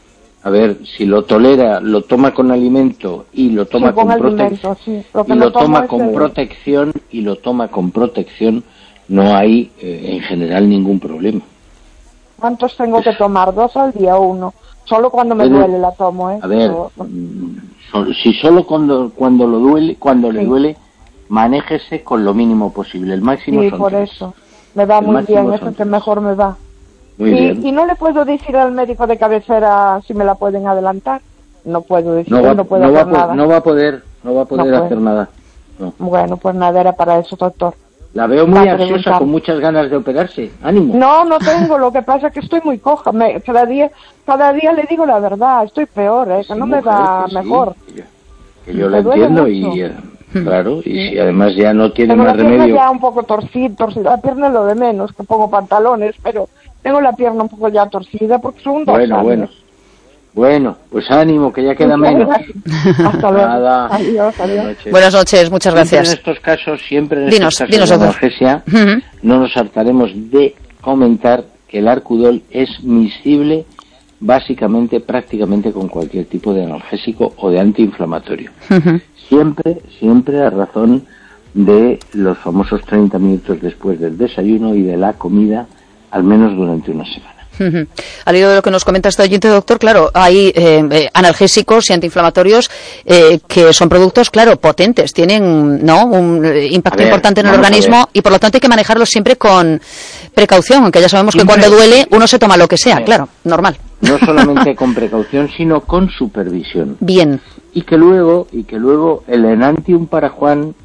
F: A ver, si lo tolera, lo toma con alimento y lo toma
K: Sí, con
F: con
K: alimento,
F: protección
K: sí. Lo que
F: y
K: no
F: lo
K: tomo
F: toma
K: es
F: con
K: el-
F: protección y lo toma con protección, no hay eh, en general ningún problema.
K: ¿Cuántos tengo que tomar? ¿Dos al día o uno? Solo cuando me
F: Pero,
K: duele la tomo, ¿eh?
F: A ver,
K: Pero-
F: mm, so- si solo cuando cuando lo duele, cuando le
K: Sí.
F: duele, manéjese con lo mínimo posible. El máximo
K: Sí,
F: son
K: por
F: tres.
K: eso. Me va
F: El
K: muy
F: máximo
K: bien,
F: son
K: eso que mejor me va.
F: Muy
K: y,
F: bien.
K: y no le puedo decir al médico de cabecera si me la pueden adelantar. No puedo decir,
F: No va,
K: no puedo
F: no va a
K: hacer
F: po-
K: nada.
F: no va a poder, no va a poder
K: No puede.
F: hacer nada.
K: Bueno, pues nada, era para eso, doctor.
F: La veo muy
K: Va a
F: ansiosa,
K: preguntar.
F: con muchas ganas de operarse. Ánimo.
K: No, no tengo, lo que pasa es que estoy muy coja. Me- cada día cada día le digo la verdad, estoy peor, ¿eh? que no me
F: mujer,
K: va
F: que sí.
K: mejor.
F: Que yo
K: Me
F: lo
K: duele
F: entiendo
K: mucho.
F: y eh, claro, y si además ya no tiene
K: Tengo la
F: más
K: pierna
F: remedio.
K: ya un poco torcida, torcida, la pierna es lo de menos, que pongo pantalones, pero tengo la pierna un poco ya torcida porque son dos
F: Bueno,
K: años.
F: bueno. Bueno, pues ánimo, que ya queda menos.
K: Hasta luego.
F: Nada.
K: Adiós, adiós.
F: noches.
E: Buenas noches, muchas
F: Siempre
E: gracias.
F: en estos casos, siempre en
E: Dinos,
F: estos casos
E: dinos,
F: de
E: doctor.
F: analgesia,
E: Ujú.
F: no nos hartaremos de comentar que el Arcudol es miscible básicamente, prácticamente con cualquier tipo de analgésico o de antiinflamatorio.
E: Ujú.
F: Siempre, siempre a razón de los famosos treinta minutos después del desayuno y de la comida, al menos durante una semana.
E: Ujú. Al hilo de lo que nos comenta este oyente, doctor, claro, hay eh, eh, analgésicos y antiinflamatorios eh, que son productos, claro, potentes, tienen no un eh, impacto
F: A ver,
E: importante en el
F: vamos a
E: organismo
F: ver.
E: y por lo tanto hay que manejarlos siempre con precaución, aunque ya sabemos
F: Siempre.
E: que cuando duele uno se toma lo que sea,
F: Sí.
E: claro, normal.
F: No solamente con precaución, sino con supervisión.
E: Bien.
F: Y que luego, y que luego el Enantium para Juan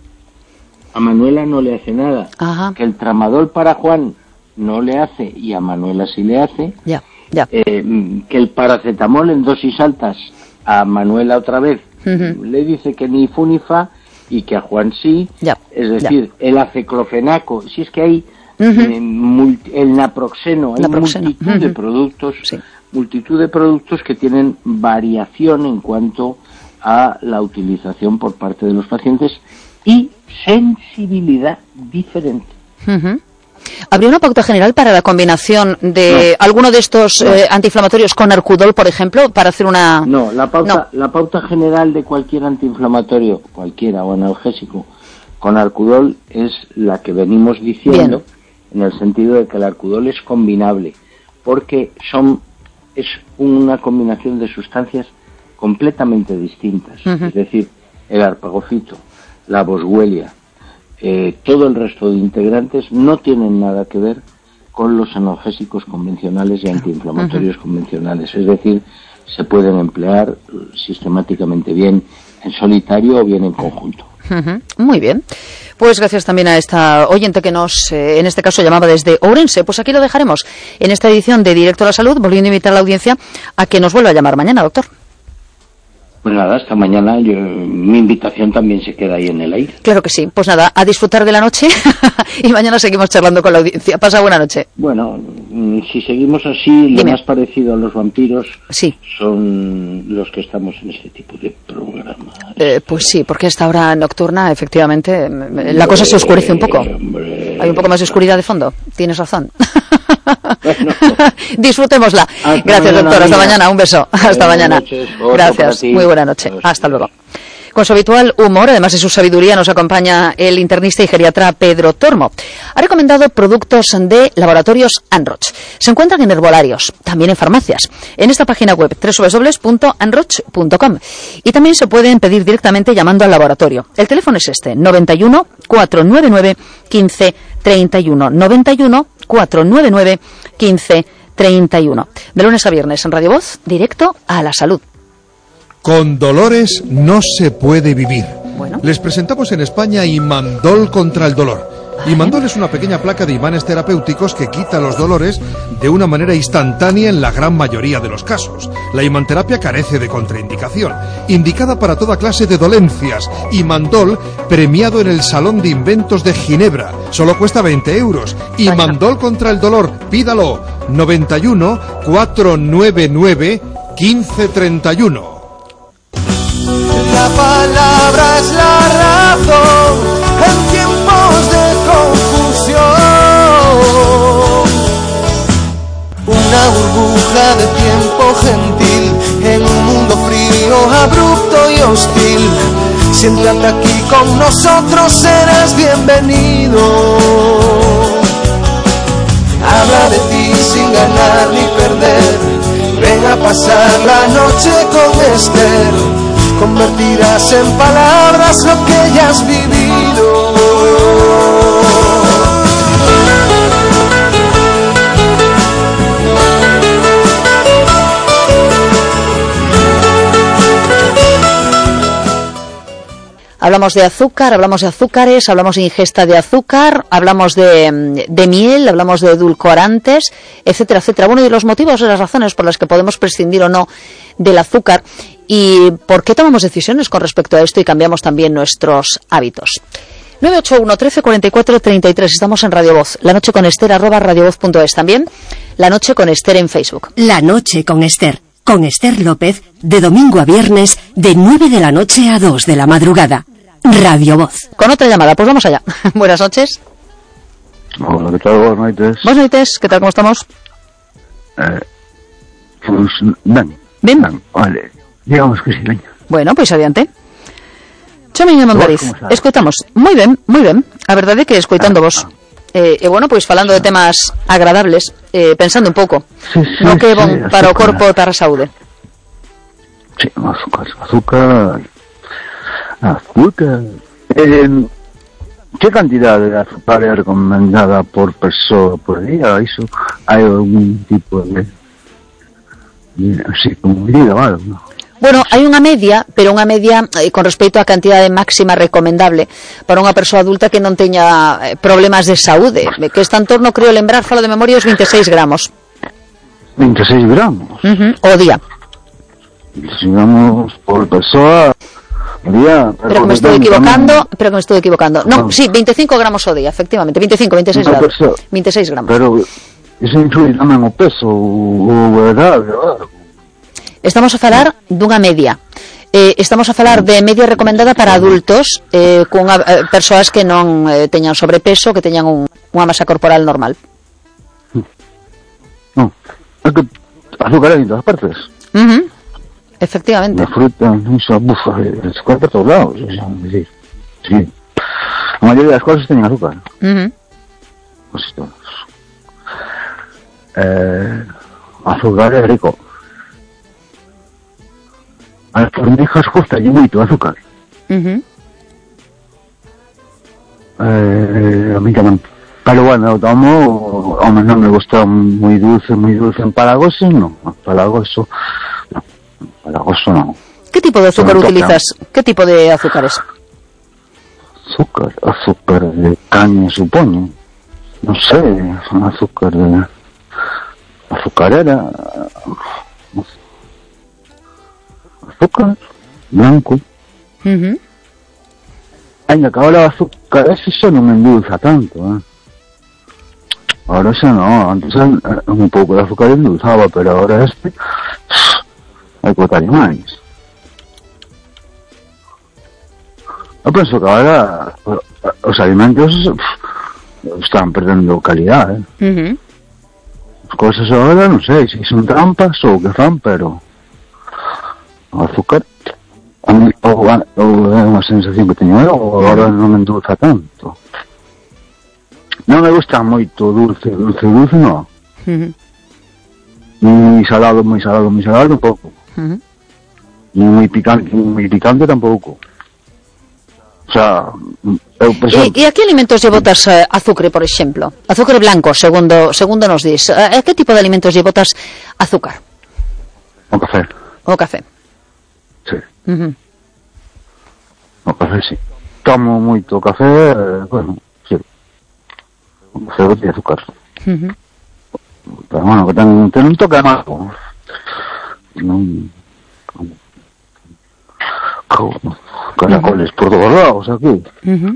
F: a Manuela no le hace nada.
E: Ajá.
F: Que el Tramadol para Juan no le hace y a Manuela sí le hace.
E: Ya, ya.
F: Eh, mm, que el paracetamol en dosis altas a Manuela otra vez
E: Ujú.
F: le dice que ni fu ni fa y que a Juan sí.
E: Ya,
F: Es decir, el aceclofenaco, si es que hay
E: Ujú.
F: eh, multi- el naproxeno, hay
E: Naproxeno.
F: multitud de
E: Ujú.
F: productos, multitud de productos que tienen variación en cuanto a la utilización por parte de los pacientes y sensibilidad diferente.
E: Ujú. ¿Habría una pauta general para la combinación de alguno de estos
F: No.
E: eh, antiinflamatorios con Arcudol, por ejemplo, para hacer una...
F: No, la pauta, la pauta general de cualquier antiinflamatorio, cualquiera o analgésico, con Arcudol es la que venimos diciendo, en el sentido de que el Arcudol es combinable, porque son es una combinación de sustancias completamente distintas.
E: Ujú.
F: Es decir, el arpagofito, la boswellia, eh, todo el resto de integrantes no tienen nada que ver con los analgésicos convencionales y antiinflamatorios convencionales. Es decir, se pueden emplear eh, sistemáticamente bien en solitario o bien en conjunto.
E: Ujú. Muy bien. Pues gracias también a esta oyente que nos, eh, en este caso, llamaba desde Ourense. Pues aquí lo dejaremos en esta edición de Directo a la Salud, volviendo a invitar a la audiencia a que nos vuelva a llamar mañana, doctor.
F: Pues nada, hasta mañana. Yo, mi invitación también se queda ahí en el aire.
E: Claro que sí. Pues nada, a disfrutar de la noche y mañana seguimos charlando con la audiencia. Pasa buena noche.
F: Bueno, mm, si seguimos así, lo
E: Dime.
F: más parecido a los vampiros
E: Sí.
F: son los que estamos en este tipo de programa.
E: Eh, pues sí, porque a esta hora nocturna, efectivamente, eh, la cosa se oscurece un poco. Hay un poco más de oscuridad de fondo. Tienes razón. Disfrutémosla.
F: Hasta
E: Gracias,
F: mañana,
E: doctor. Hasta
F: amiga.
E: mañana. Un beso. Hasta
F: Buenas
E: mañana.
F: noches. Otro
E: Gracias.
F: para ti.
E: Muy buena noche. Hasta luego. Con su habitual humor, además de su sabiduría, nos acompaña el internista y geriatra Pedro Tormo. Ha recomendado productos de laboratorios Anroch. Se encuentran en herbolarios, también en farmacias, en esta página web doble u doble u doble u punto anroch punto com. Y también se pueden pedir directamente llamando al laboratorio. El teléfono es este, noventa y uno, cuatrocientos noventa y nueve, quince treinta y uno. noventa y uno, cuatrocientos noventa y nueve, quince treinta y uno. De lunes a viernes en Radio Voz, directo a la salud.
C: Con dolores no se puede vivir. Les presentamos en España Imandol contra el dolor. Imandol es una pequeña placa de imanes terapéuticos que quita los dolores de una manera instantánea en la gran mayoría de los casos. La imanterapia carece de contraindicación, indicada para toda clase de dolencias. Imandol, premiado en el Salón de Inventos de Ginebra. Solo cuesta veinte euros. Imandol contra el dolor, pídalo. noventa y uno, cuatrocientos noventa y nueve, quince treinta y uno.
B: La palabra es la razón en tiempos de confusión. Una burbuja de tiempo gentil en Siéntate aquí con nosotros, serás bienvenido. Habla de ti sin ganar ni perder. Ven a pasar la noche con Esther. Convertirás en palabras lo que ya has vivido.
E: Hablamos de azúcar, hablamos de azúcares, hablamos de ingesta de azúcar, hablamos de, de miel, hablamos de edulcorantes, etcétera, etcétera. Bueno, y los motivos y las razones por las que podemos prescindir o no del azúcar y por qué tomamos decisiones con respecto a esto y cambiamos también nuestros hábitos. nueve ocho uno, trece, cuarenta y cuatro, treinta y tres. Estamos en Radio Voz. La noche con Esther, arroba radiovoz punto es. También La noche con Esther en Facebook.
A: La noche con Esther. Con Esther López, de domingo a viernes, de nueve de la noche a dos de la madrugada. Radio Voz.
E: Con otra llamada, pues vamos allá. Buenas noches.
L: Hola, ¿qué tal? Buenas noches.
E: Buenas noches, ¿qué tal? ¿Cómo estamos?
L: Eh, pues, ben.
E: Ben.
L: Ben, vale. Digamos que sí, veña.
E: Bueno, pois adiante. Chame Mondariz. Escoitamos. Moi ben, moi ben. A verdade é que escoitando vos. Eh, e bueno, pois falando de temas agradables, eh, pensando un pouco
L: sí, sí,
E: no que é bon
L: sí,
E: para o
L: azúcar.
E: corpo e para a saúde.
L: Sí, azúcar, azúcar, azúcar. Eh, ¿Qué cantidad de azúcar es recomendada por persona por día? ¿Eso hay algún tipo de, de así como medida o algo? ¿No?
E: Bueno, hai unha media, pero unha media eh, con respecto á cantidade máxima recomendable para unha persoa adulta que non teña eh, problemas de saúde, que está en torno, creo lembrar, falo de memoria, os veintiséis gramos.
L: veintiséis gramos?
E: Uh-huh, o día.
L: Digamos, por persoa o día.
E: Pero que me estou equivocando, tamén... pero que me estou equivocando. Non, no, sí, veinticinco gramos o día, efectivamente, veinticinco, veintiséis gramos. Persoa, veintiséis gramos.
L: Pero iso influye tamén o peso, o verdade, o
E: Estamos a falar dunha media. Eh, estamos a falar de media recomendada para adultos, eh, cunha, eh, persoas que non eh, teñan sobrepeso, que teñan un, unha masa corporal normal.
L: No, é que azúcar hai en todas partes.
E: Uh-huh. Efectivamente.
L: La fruta, iso, bufa, azúcar por todos lados. O sea, decir, sí. A maioría das cosas teñen azúcar.
E: Uh-huh.
L: Pues todos. Eh, azúcar é rico. A las formigas gusta moito azúcar.
E: Uh-huh.
L: Eh, a mí tamén. Pero bueno, eu tomo, home, non me gusta moi dulce, moi dulce en palagoso, non. Palagoso, non. Palagoso non.
E: Que tipo de azúcar utilizas? Que tipo de azúcares?
L: Azúcar, azúcar de caña, supoño. Non sei, son azúcar de... azucarera... azúcar blanco.
E: Uh-huh.
L: Ainda que ahora o azúcar ese xa non me endulza tanto, eh. Ahora xa non, antes un pouco de azúcar endulzaba, pero ahora este hai que botar máis. Eu penso que ahora os alimentos están perdendo calidad, eh.
E: Uh-huh.
L: As cousas agora non sei se son trampas ou que fan, pero o azúcar ou, ou, ou é unha sensación que teño eu, ou agora non me endulza tanto. Non me gusta moito dulce, dulce, dulce non.
E: Uh-huh.
L: Ni salado, moi salado, moi salado tampouco.
E: Uh-huh.
L: Ni moi picante, ni moi picante tampouco. O sea, eu penso...
E: E, e a que alimentos lle botas eh, azúcar, por exemplo? Azúcar blanco, segundo segundo nos dis. A que tipo de alimentos lle botas azúcar?
L: O café.
E: O café.
L: Sí.
E: Uh-huh.
L: O café, sí. Tomo moito café, eh, bueno, sí. O café bote azúcar.
E: Uh-huh.
L: Pero bueno, que ten, ten un toque amargo. Non... Como caracoles uh-huh. por todos lados, aquí.
E: Uh-huh.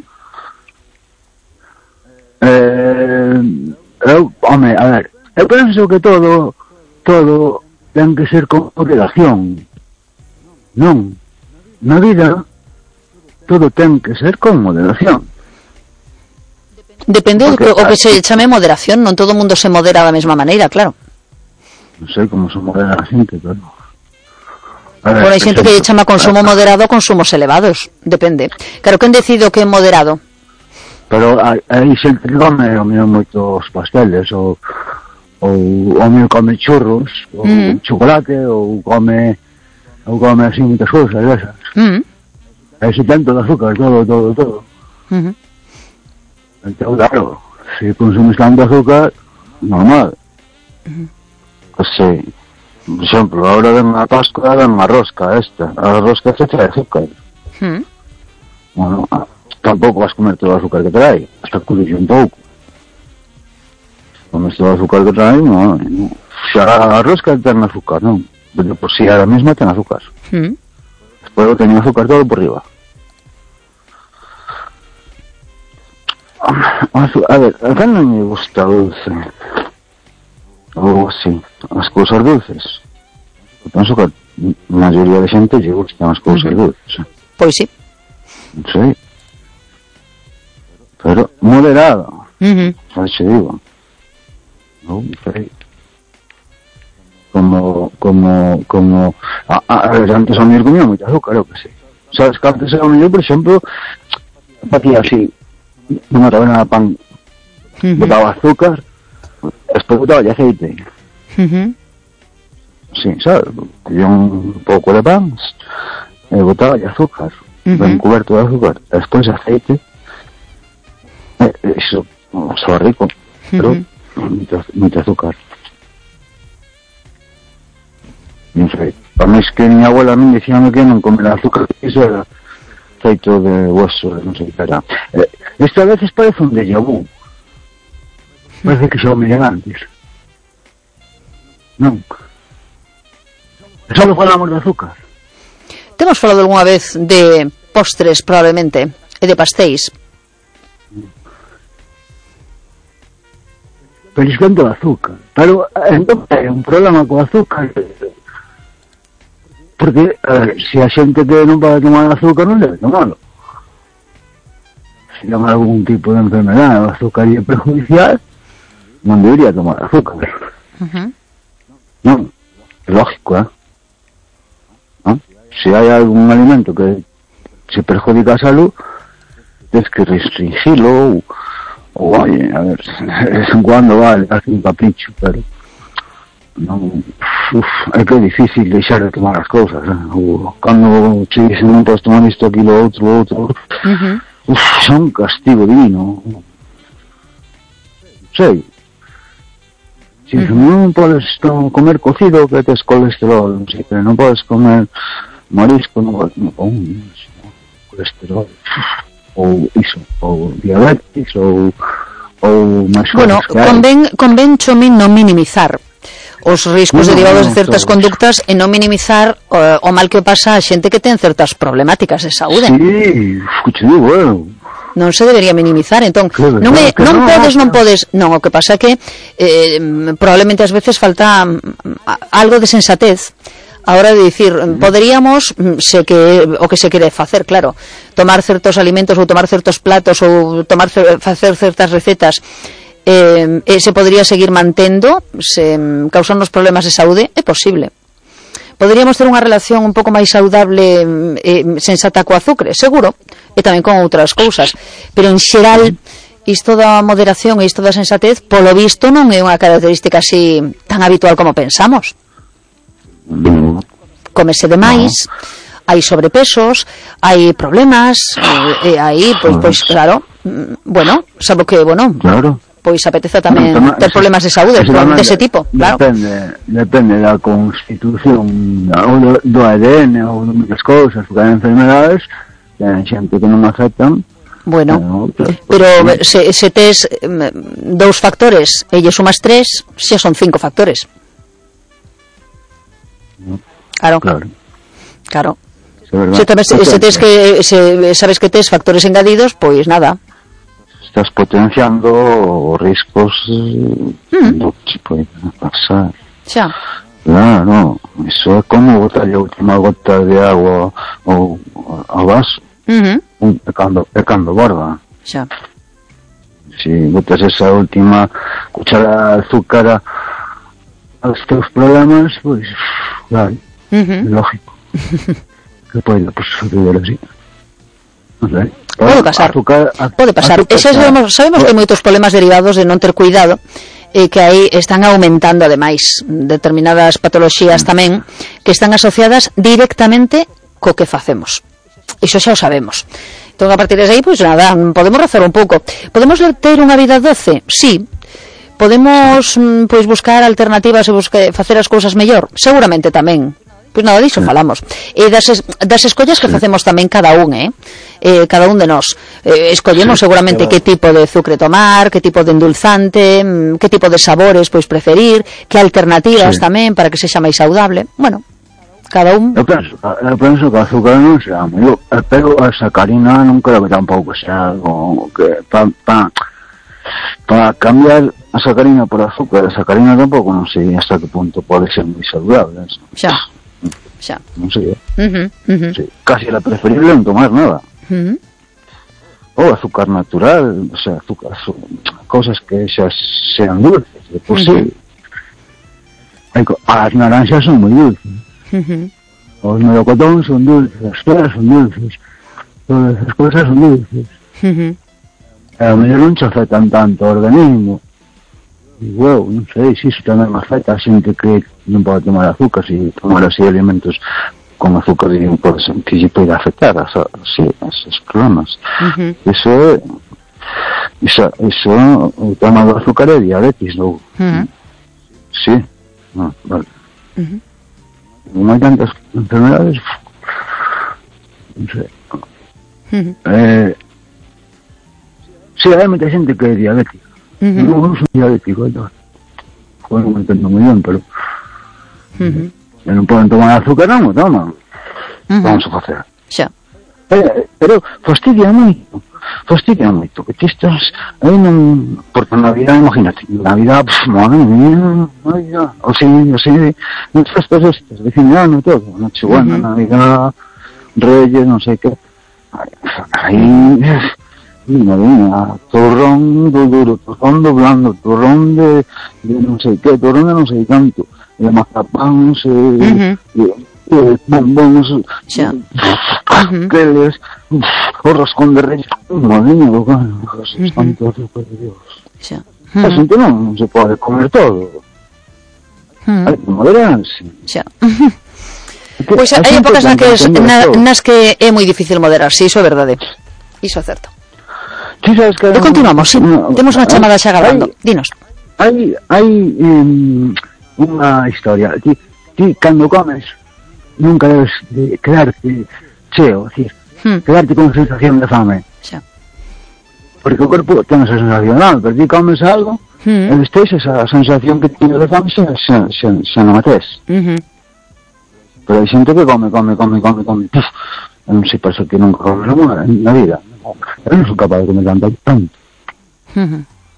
L: Eh, eu, home, a ver, eu penso que todo, todo ten que ser con moderación. Non, na vida todo ten que ser con moderación.
E: Depende do que, o que se chame moderación, non todo o mundo se modera da mesma maneira, claro.
L: Non sei como se modera a xente, pero
E: Bueno, hai xente que lle chama consumo moderado a consumos elevados, depende. Claro, quen decido que é moderado?
L: Pero hai, hai xente que come o mío moitos pasteles, ou ou o mío come churros, ou mm. chocolate, ou come ou come así moitas cousas desas. Mm. Hai ese tanto de azúcar, todo, todo, todo. Mm -hmm. Entón, claro, se consumes tanto azúcar, normal. Mm -hmm. Pues sí. Por exemplo, ahora ven a Pascua, ven a rosca esta. A rosca se trae azúcar. Mm. Bueno, tampouco vas comer todo o azúcar que trae. Hasta curioso un pouco. Comes todo o azúcar que trae, non. No. Xa a rosca ten azúcar, non? Pero por si a mesma ten azúcar. Mm. Despois ten azúcar todo por riba. A ver, a quen non me gusta dulce? Ou así, as cousas dulces. Eu penso que a maioría de xente lle gustan as cousas uh -huh. dulces.
E: Pois sí.
L: Sí. Pero moderado. Uh -huh. Xa xe digo. Non sei. Como, como, como... A, a, a ver, antes a mí comía moita azúcar, eu que sei. Sabes que antes era mellor, por exemplo, facía así, nunha taberna de pan, uh -huh. botaba azúcar, despois botaba de aceite. Uh -huh. Sí, sabes? Collía un pouco de pan e botaba de azúcar, uh -huh. ben cuberto de azúcar, despois de aceite. E, iso, estaba rico, pero uh -huh. moito, moito azúcar. Non sei. A mí es que mi abuela a mí decíame que non comer azúcar, que iso era feito de hueso, non sei que era. Eh, esta a veces parece un déjà vu. Parece que xa o miren antes. Non. Só falamos de azúcar.
E: Temos falado algunha vez de postres, probablemente, e de pastéis.
L: Pero es tanto azúcar. Pero, entón, hai un problema co azúcar. Porque, a ver, se a xente que non pode tomar azúcar, non debe tomarlo. Se non algún tipo de enfermedade, o azúcar é perjudicial, non debería tomar azúcar. Uh -huh. Non, é lógico, eh? ¿No? Se hai algún alimento que se perjudica a salud, tens que restringilo ou, ou oye, a ver, de vez en cuando vale, hace un capricho, pero non, uf, é que é difícil deixar de tomar as cousas, eh? Ou, cando se dicen non podes tomar isto, aquilo, outro, outro, uh -huh. uf, é un castigo divino. Sei. Si uh -huh. non podes comer cocido, que tes colesterol, non sei, non podes comer marisco, non podes comer pón, colesterol, ou iso, ou diabetes, ou ou máis
E: bueno, convén, convén chomin non minimizar os riscos no, derivados no, de certas todos. Conductas e non minimizar uh, o mal que pasa a xente que ten certas problemáticas de saúde.
L: Sí, escuche, bueno.
E: Non se debería minimizar, entón, claro, non, me, non no, podes, non podes, non, o que pasa que eh, probablemente ás veces falta um, algo de sensatez a hora de dicir, poderíamos, se que o que se quere facer, claro, tomar certos alimentos ou tomar certos platos ou tomar facer certas recetas, eh, eh, se podría seguir mantendo, se causan os problemas de saúde, é posible. Poderíamos ter unha relación un pouco máis saudable, eh, sensata co azúcar, seguro, e tamén con outras cousas, pero en xeral isto da moderación e isto da sensatez, polo visto non é unha característica así tan habitual como pensamos. Comese demais, hai sobrepesos, hai problemas, e, e aí, pois, pois claro, bueno, sabe que, bueno, claro, pois apetece tamén no, ter problemas de saúde dese tipo, claro.
L: Depende, depende da constitución ou do, do A D N ou de muitas cousas, porque hai enfermedades que hai xente que non afectan.
E: Bueno, outras, pero pues, se, se tes dous factores e lle sumas tres, xa son cinco factores. Claro. Claro. Claro. Se, tamén, se, se tes que se sabes que tes factores engadidos, pois nada.
L: Estás potenciando riscos mm. do que pode pasar.
E: Xa.
L: Claro, eso é como botar a última gota de agua ou ao vaso. Uh -huh. Un pecando, pecando borda.
E: Xa.
L: Si botas esa última cuchara de azúcar a, aos teus problemas, pois, claro, uh -huh. lógico. que pode pues, suceder así. Non sei.
E: Pode pasar,
L: azúcar,
E: pode pasar.
L: azúcar,
E: Ese sabemos, sabemos que hai moitos problemas derivados de non ter cuidado, e que aí están aumentando ademais determinadas patoloxías tamén que están asociadas directamente co que facemos. Iso xa o sabemos. Entón, a partir de aí, pois nada, podemos rezar un pouco. Podemos ter unha vida doce? Sí. Podemos pois buscar alternativas e buscar, facer as cousas mellor? Seguramente tamén. Pois nada disso falamos. E das, es, das escollas que facemos tamén cada un, eh? eh cada un de nós. Eh, escollemos sí, seguramente que tipo de azúcar tomar, que tipo de endulzante, que tipo de sabores pois preferir, que alternativas sí. tamén para que sexa máis saudable. Bueno, cada un...
L: Eu penso, eu penso que o azúcar non sea moi... Pero a sacarina non creo que tampouco sea algo que... Pa, pa, pa cambiar a sacarina por azúcar, a sacarina tampouco non sei hasta que punto pode ser moi saludable. Eso.
E: Xa. Xa.
L: Non sei, eh?
E: Uh-huh, uh-huh.
L: Sí, casi la preferible non tomar nada.
E: Uh-huh.
L: Ou azúcar natural, o sea, azúcar, cosas que xa sean dulces, de por
E: uh-huh.
L: sí. As naranxas son moi dulces.
E: Uh-huh.
L: Os melocotóns son dulces, as peras son dulces, todas as cosas son dulces.
E: Uh-huh.
L: E a mellor non se afectan tanto ao organismo. E, wow, non sei se iso tamén afecta a xente que non pode tomar azúcar, se tomar así alimentos con azúcar e pode, que lle pode afectar as, así, esos problemas.
E: Uh-huh.
L: Iso é iso, iso o tema do azúcar é diabetes, non?
E: Uh-huh.
L: Sí, no, vale.
E: Uh-huh.
L: Non hai tantas enfermedades, non sei.
E: Uh-huh.
L: Eh, sí, hai moita xente que é diabética.
E: Uh-huh.
L: Non, non son diabético, no. Bueno, non entendo moi ben, pero
E: uh-huh.
L: e non poden tomar azúcar, non o toman.
E: Uh-huh.
L: Vamos a facer.
E: Xa.
L: Eh, pero fastidia moito, fastidia moito, que ti estás aí non... Porque na Navidad, imagínate, na Navidad, pff, madre mía, Navidad, o si, o si, nas festas estas, de fin de ano, todo, Noche Buena, uh-huh. Navidad, Reyes, non sei que, aí... Madre mía, torrón do duro, torrón do blando, torrón de, de non sei que, torrón de non sei canto, de mazapán, se, uh-huh. de, de bombóns, pasqueles, uh-huh. o roscón de reyes, madre mía, o que uh-huh. tanto azúcar de Dios.
E: Xa.
L: Uh-huh. A xente non, non se pode comer todo. Uh-huh. Hai que moderarse.
E: Xa. Pois pues hai épocas nas que, na, nas que é moi difícil moderarse, iso é verdade. Iso é certo.
L: Sí, sabes que...
E: E continuamos, sí. No, temos unha chamada xa agardando. Dinos.
L: Hai, hai um, unha historia. Ti, ti, cando comes, nunca debes de quedarte cheo, decir, hmm. quedarte con sensación de fame.
E: Xa.
L: Porque o corpo ten esa sensación, non, pero ti comes algo, hmm. e despois esa sensación que tienes de fame xa, xa, xa, xa non a tes.
E: Uh-huh.
L: Pero hai xente que come, come, come, come, come. Puf, non sei por eso que non come na vida. Eu non sou capaz de comer tanto, tanto.
E: Uh-huh.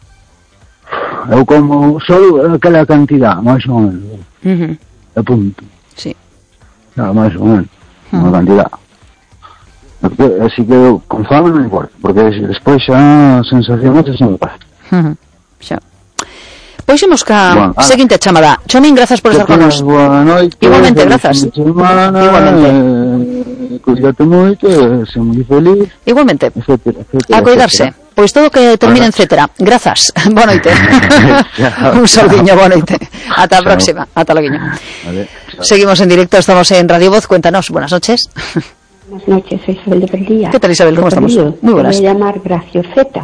L: Eu como só aquela cantidad, máis ou menos.
E: Uh-huh.
L: A punto.
E: Sí.
L: Nada, máis ou menos.
E: Uh-huh.
L: Unha cantidad. Así que eu con fame non importa, porque despois xa a sensación esa xa me pasa.
E: Uh-huh. Xa. Pois imos ca bueno, seguinte chamada. Chomín, grazas por estar con nos.
L: Boa noite.
E: Igualmente, grazas.
L: Semana,
E: Igualmente.
L: Eh, cuídate moito, sei moi feliz.
E: Igualmente.
L: Etcétera, etcétera,
E: a cuidarse. Etcétera. Pois todo que termine en etcétera. Grazas. Boa noite. Un saludiño, boa noite. Ata a próxima. Ata loguiño. Vale. Seguimos en directo, estamos en Radio Voz. Cuéntanos. Buenas noches.
M: Buenas noches, soy Isabel de Perdilla.
E: ¿Qué tal, Isabel? ¿Cómo estamos? Muy buenas.
M: Me voy a llamar Gracioseta.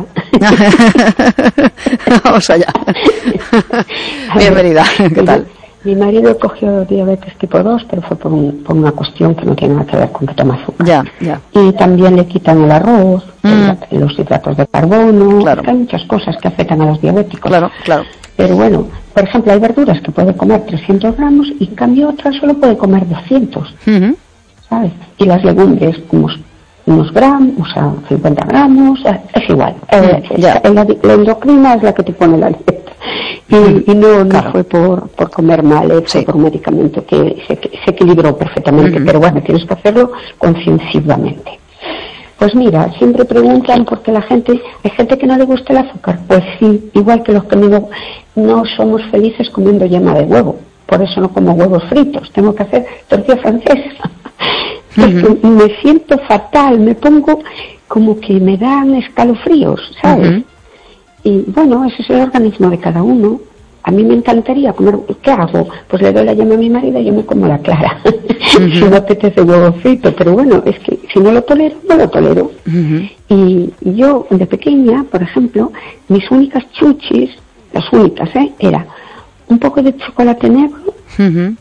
E: Vamos allá. Bienvenida. ¿Qué tal?
M: Mi marido cogió diabetes tipo dos, pero fue por, un, por una cuestión que no tiene nada que ver con que toma azúcar.
E: Ya, ya.
M: Y también le quitan el arroz,
E: mm.
M: el, los hidratos de carbono.
E: Claro.
M: Hay muchas cosas que afectan a los diabéticos.
E: Claro, claro.
M: Pero bueno, por ejemplo, hay verduras que puede comer trescientos gramos y en cambio otras solo puede comer doscientos.
E: Uh-huh. ¿Sabes?
M: Y las legumbres, unos, unos gramos, o sea, cincuenta gramos, es igual. Eh,
E: ya.
M: la, la endocrina es la que te pone la dieta. Y, mm. y no, no claro. fue por, por comer mal, eh, fue sí. por un medicamento que se, se equilibró perfectamente. Uh-huh. Pero bueno, tienes que hacerlo concienciadamente. Pues mira, siempre preguntan por qué la gente, hay gente que no le gusta el azúcar. Pues sí, igual que los que no, no somos felices comiendo yema de huevo. Por eso no como huevos fritos, tengo que hacer tortilla francesa. Uh-huh. Es que me siento fatal, me pongo como que me dan escalofríos, ¿sabes? Uh-huh. Y bueno, ese es el organismo de cada uno. A mí me encantaría comer, ¿qué hago? Pues le doy la llama a mi marido y yo me como la clara. Uh-huh. Si me apetece huevo frito, pero bueno, es que si no lo tolero, no lo tolero. Uh-huh. Y yo, de pequeña, por ejemplo, mis únicas chuchis, las únicas, ¿eh? Era un poco de chocolate negro, uh-huh,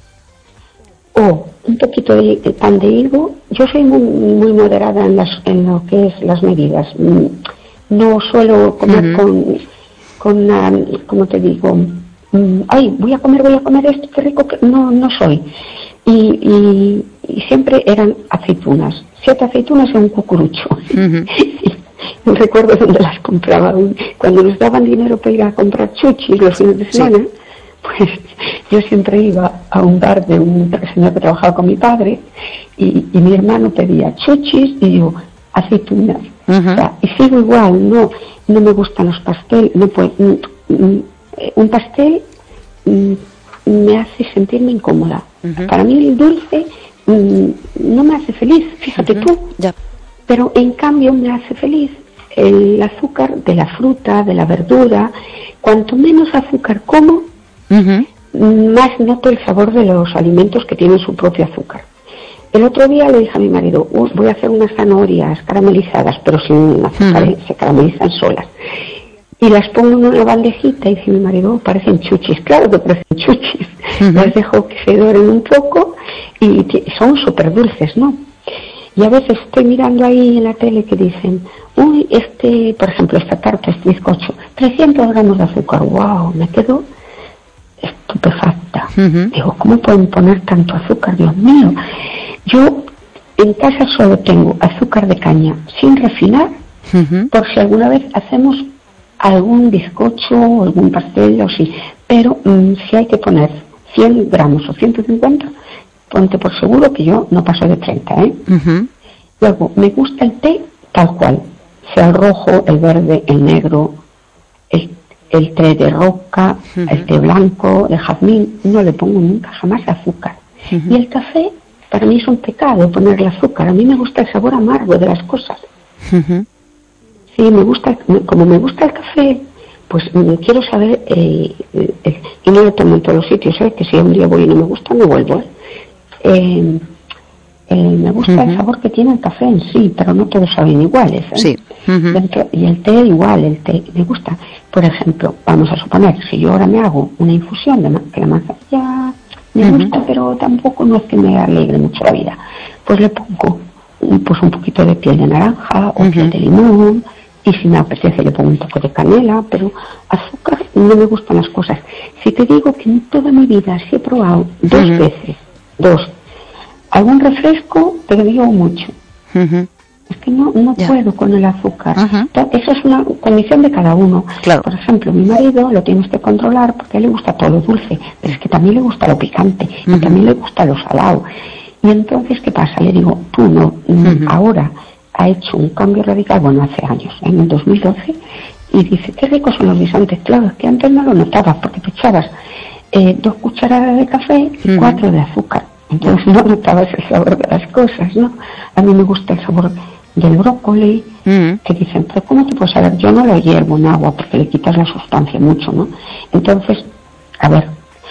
M: o un poquito de, de pan de higo. Yo soy muy, muy moderada en, las, en lo que es las medidas. No suelo comer uh-huh con, con una, ¿cómo te digo? Ay, voy a comer, voy a comer esto, qué rico. Que... No, no soy. Y, y, y siempre eran aceitunas. Siete aceitunas y un cucurucho. Uh-huh. No recuerdo dónde las compraba. Cuando nos daban dinero para ir a comprar chuchis los fines de semana, sí, pues yo siempre iba a un bar de un señor que trabajaba con mi padre y, y mi hermano pedía chuchis y yo aceitunas. Uh-huh. O sea, y sigo igual, no no me gustan los pasteles, no puedo, mm, mm, un pastel mm, me hace sentirme incómoda. Uh-huh. Para mí el dulce mm, no me hace feliz, fíjate uh-huh tú. Yeah. Pero en cambio me hace feliz el azúcar de la fruta, de la verdura. Cuanto menos azúcar como, uh-huh, más noto el sabor de los alimentos que tienen su propio azúcar. El otro día le dije a mi marido, uh, voy a hacer unas zanahorias caramelizadas, pero sin azúcar, uh-huh, se caramelizan solas. Y las pongo en una bandejita y dice mi marido, oh, parecen chuchis. Claro que parecen chuchis. Uh-huh. Las dejo que se doren un poco y t- son súper dulces, ¿no? Y a veces estoy mirando ahí en la tele que dicen, uy, este, por ejemplo, esta tarta, este bizcocho, trescientos gramos de azúcar. ¡Wow! Me quedo estupefacta. Uh-huh. Digo, ¿cómo pueden poner tanto azúcar? Dios mío. Yo en casa solo tengo azúcar de caña sin refinar, uh-huh, por si alguna vez hacemos algún bizcocho o algún pastel o sí. Pero um, si hay que poner cien gramos o ciento cincuenta, ponte por seguro que yo no paso de treinta, ¿eh? Uh-huh. Luego, me gusta el té tal cual, sea el rojo, el verde, el negro, el, el té de roca, uh-huh, el té blanco, el jazmín, no le pongo nunca jamás azúcar. Uh-huh. Y el café, para mí es un pecado ponerle azúcar, a mí me gusta el sabor amargo de las cosas. Uh-huh. Sí, me gusta, como me gusta el café, pues quiero saber, eh, eh, y no lo tomo en todos los sitios, ¿eh? Que si un día voy y no me gusta, no vuelvo, ¿eh? Eh, eh, me gusta, uh-huh, el sabor que tiene el café en sí, pero no todos saben iguales, ¿eh? Sí. Uh-huh. Dentro, y el té igual, el té me gusta. Por ejemplo, vamos a suponer, si yo ahora me hago una infusión de que la manzanilla me uh-huh gusta, pero tampoco no es que me alegre mucho la vida, pues le pongo un, pues un poquito de piel de naranja o uh-huh piel de limón, y si me apetece le pongo un poco de canela, pero azúcar no me gustan las cosas. Si te digo que en toda mi vida sí he probado dos uh-huh veces, dos, algún refresco, pero digo mucho. Uh-huh. Es que no, no yeah. puedo con el azúcar. Uh-huh. Eso es una condición de cada uno. Claro. Por ejemplo, mi marido lo tienes que controlar porque a él le gusta todo lo dulce, pero es que también le gusta lo picante, uh-huh, y también le gusta lo salado. Y entonces, ¿qué pasa? Le digo, tú no, uh-huh, ahora ha hecho un cambio radical, bueno, hace años, en el dos mil doce, y dice, qué ricos son los guisantes. Claro, es que antes no lo notabas porque te echabas eh, dos cucharadas de café y uh-huh cuatro de azúcar. Entonces no notabas el sabor de las cosas, ¿no? A mí me gusta el sabor del brócoli, uh-huh, que dicen, pero ¿cómo te puedes saber? Yo no lo hiervo en agua porque le quitas la sustancia mucho, ¿no? Entonces, a ver,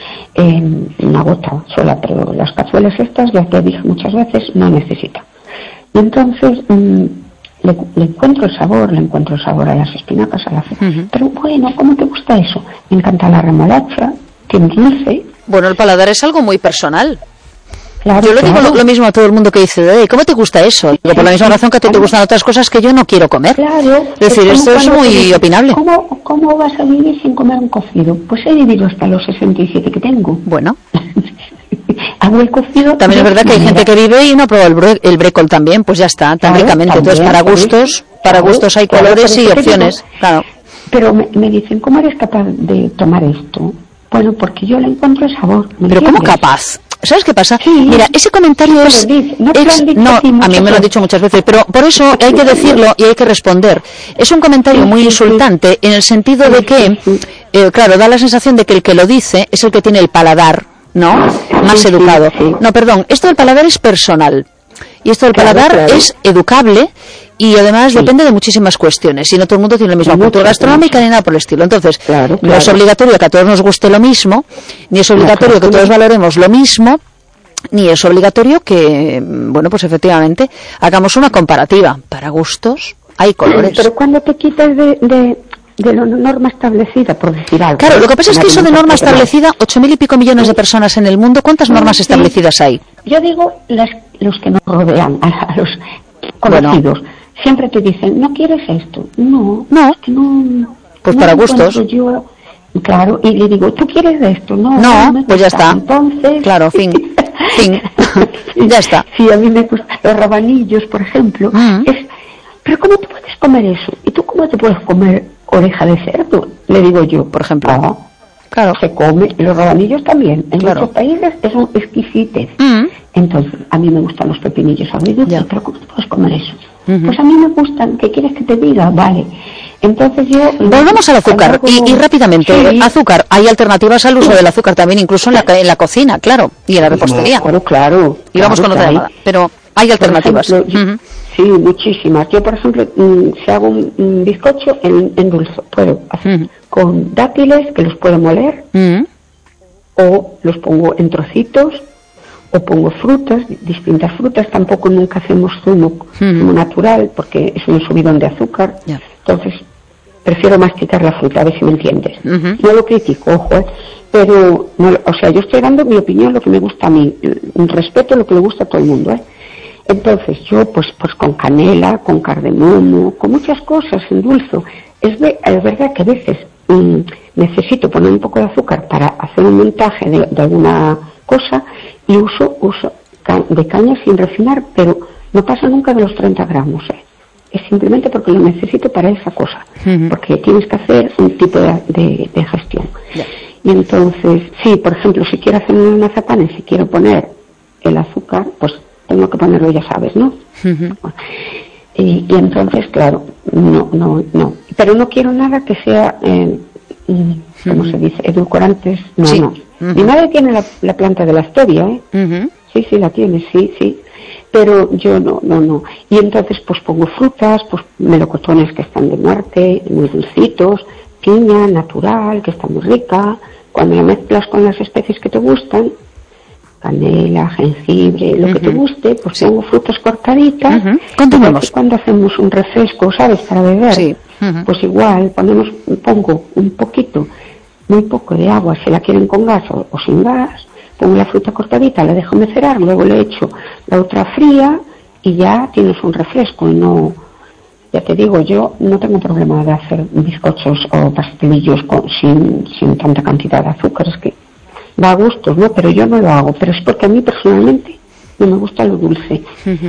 M: eh, una gota sola, pero las cazuelas estas, ya te dije muchas veces, no necesita. Y entonces mmm, le, le encuentro el sabor, le encuentro el sabor a las espinacas, a la fe. Uh-huh. Pero bueno, ¿cómo te gusta eso? Me encanta la remolacha, que es dulce.
E: Bueno, el paladar es algo muy personal.
M: Claro,
E: yo le
M: claro.
E: digo lo, lo mismo a todo el mundo que dice, ¿cómo te gusta eso? Digo, por la misma razón que a ti te gustan otras cosas que yo no quiero comer.
M: Claro.
E: Es decir, es esto es muy dices, opinable.
M: ¿cómo, ¿Cómo vas a vivir sin comer un cocido? Pues he vivido hasta los sesenta y siete que tengo.
E: Bueno.
M: Hago el cocido.
E: También es verdad que hay gente que vive y no prueba el, bre- el brécol también, pues ya está, tan claro, ricamente. También, entonces, para gustos, para gustos hay claro, colores y opciones. Digo, claro.
M: Pero me, me dicen, ¿cómo eres capaz de tomar esto? Bueno, porque yo le encuentro el sabor.
E: Pero ¿cómo capaz? ¿Sabes qué pasa? Sí, Mira, ese comentario es...
M: No,
E: es, no a mí me lo han dicho muchas veces, pero por eso hay que decirlo y hay que responder. Es un comentario muy insultante en el sentido de que, eh, claro, da la sensación de que el que lo dice es el que tiene el paladar, ¿no? Más educado. No, perdón, esto del paladar es personal. Y esto del
M: Claro,
E: paladar
M: claro.
E: es educable y además
M: Sí.
E: depende de muchísimas cuestiones. Y no todo el mundo tiene la misma
M: Mucho,
E: cultura gastronómica ni nada por el estilo. Entonces,
M: Claro,
E: no es
M: claro.
E: obligatorio que a todos nos guste lo mismo, ni es obligatorio
M: claro.
E: que todos valoremos lo mismo, ni es obligatorio que, bueno, pues efectivamente, hagamos una comparativa. Para gustos hay colores.
M: Pero cuando te quitas de, de, de la norma establecida, por decir algo.
E: Claro, lo que pasa es que eso de norma establecida, ocho mil y pico millones de personas en el mundo, ¿cuántas normas
M: Sí.
E: establecidas hay?
M: Yo digo las, los que nos rodean, a, a los conocidos. Siempre te dicen, ¿no quieres esto? No,
E: no.
M: Es que no.
E: Pues
M: no
E: para
M: encuentro
E: gustos.
M: Yo, claro, y le digo, ¿tú quieres esto? No,
E: No,
M: me
E: pues ya
M: gusta.
E: está.
M: Entonces.
E: Claro, fin. fin. Ya está.
M: Sí, a mí me gustan los rabanillos, por ejemplo.
E: Mm.
M: Es, pero ¿cómo te puedes comer eso? ¿Y tú cómo te puedes comer oreja de cerdo? Le digo yo.
E: Por ejemplo.
M: Ah,
E: claro.
M: Se come, los rabanillos también. En
E: Claro.
M: muchos países es un exquisite.
E: Mm.
M: Entonces, a mí me gustan los pepinillos agridulces, pero ¿cómo te puedes comer eso?
E: Ujú.
M: Pues a mí me gustan. ¿Qué quieres que te diga? Vale. Entonces yo...
E: Volvamos al azúcar y, y rápidamente,
M: Sí.
E: azúcar, hay alternativas al uso del azúcar también, incluso en la, en la cocina, claro, y en la repostería.
M: Claro, claro.
E: Y vamos
M: claro
E: con otra
M: que hay.
E: llamada, pero hay alternativas.
M: Por ejemplo, yo-
E: Ujú.
M: Sí, muchísimas. Yo, por ejemplo, mm, si hago un, un bizcocho en, en dulce, puedo hacer con dátiles, que los puedo moler,
E: Mm.
M: o los pongo en trocitos, o pongo frutas, distintas frutas. Tampoco nunca hacemos zumo, zumo natural, porque es un subidón de azúcar. Entonces, prefiero masticar la fruta, a ver si me entiendes.
E: Ujú.
M: No lo critico, ojo, ¿eh? Pero, no, o sea, yo estoy dando mi opinión, lo que me gusta a mí, eh, respeto lo que le gusta a todo el mundo, ¿eh? Entonces yo, pues, pues con canela, con cardamomo, con muchas cosas en dulce. Es, ve- es verdad que a veces mm, necesito poner un poco de azúcar para hacer un montaje de, de alguna cosa y uso, uso ca- de caña sin refinar, pero no pasa nunca de los treinta gramos, ¿eh? Es simplemente porque lo necesito para esa cosa, porque tienes que hacer un tipo de, de- de gestión. Y entonces, sí, por ejemplo, si quiero hacer unos mazapanes, si quiero poner el azúcar, pues tengo que ponerlo, ya sabes, ¿no? Y, y entonces, claro, no, no, no. Pero no quiero nada que sea, eh, mm, ¿cómo se dice? Edulcorantes, no,
E: Sí.
M: no.
E: Ujú.
M: Mi madre tiene la, la planta de la stevia, ¿eh?
E: Ujú.
M: Sí, sí, la tiene, sí, sí. Pero yo no, no, no. Y entonces, pues pongo frutas, pues melocotones que están de muerte, muy dulcitos, piña natural, que está muy rica. Cuando la mezclas con las especies que te gustan, canela, jengibre, lo que te guste, pues pongo frutas cortaditas.
E: Continuemos.
M: Y cuando hacemos un refresco, ¿sabes? Para beber,
E: Sí. Ujú.
M: pues igual ponemos, pongo un poquito, muy poco de agua, si la quieren con gas o, o sin gas. Pongo la fruta cortadita, la dejo mecerar, luego le echo la otra fría y ya tienes un refresco. Y no, ya te digo, yo no tengo problema de hacer bizcochos o pastelillos con, sin, sin tanta cantidad de azúcar, es que da gustos, ¿no? Pero yo no lo hago, pero es porque a mí personalmente no me gusta lo dulce.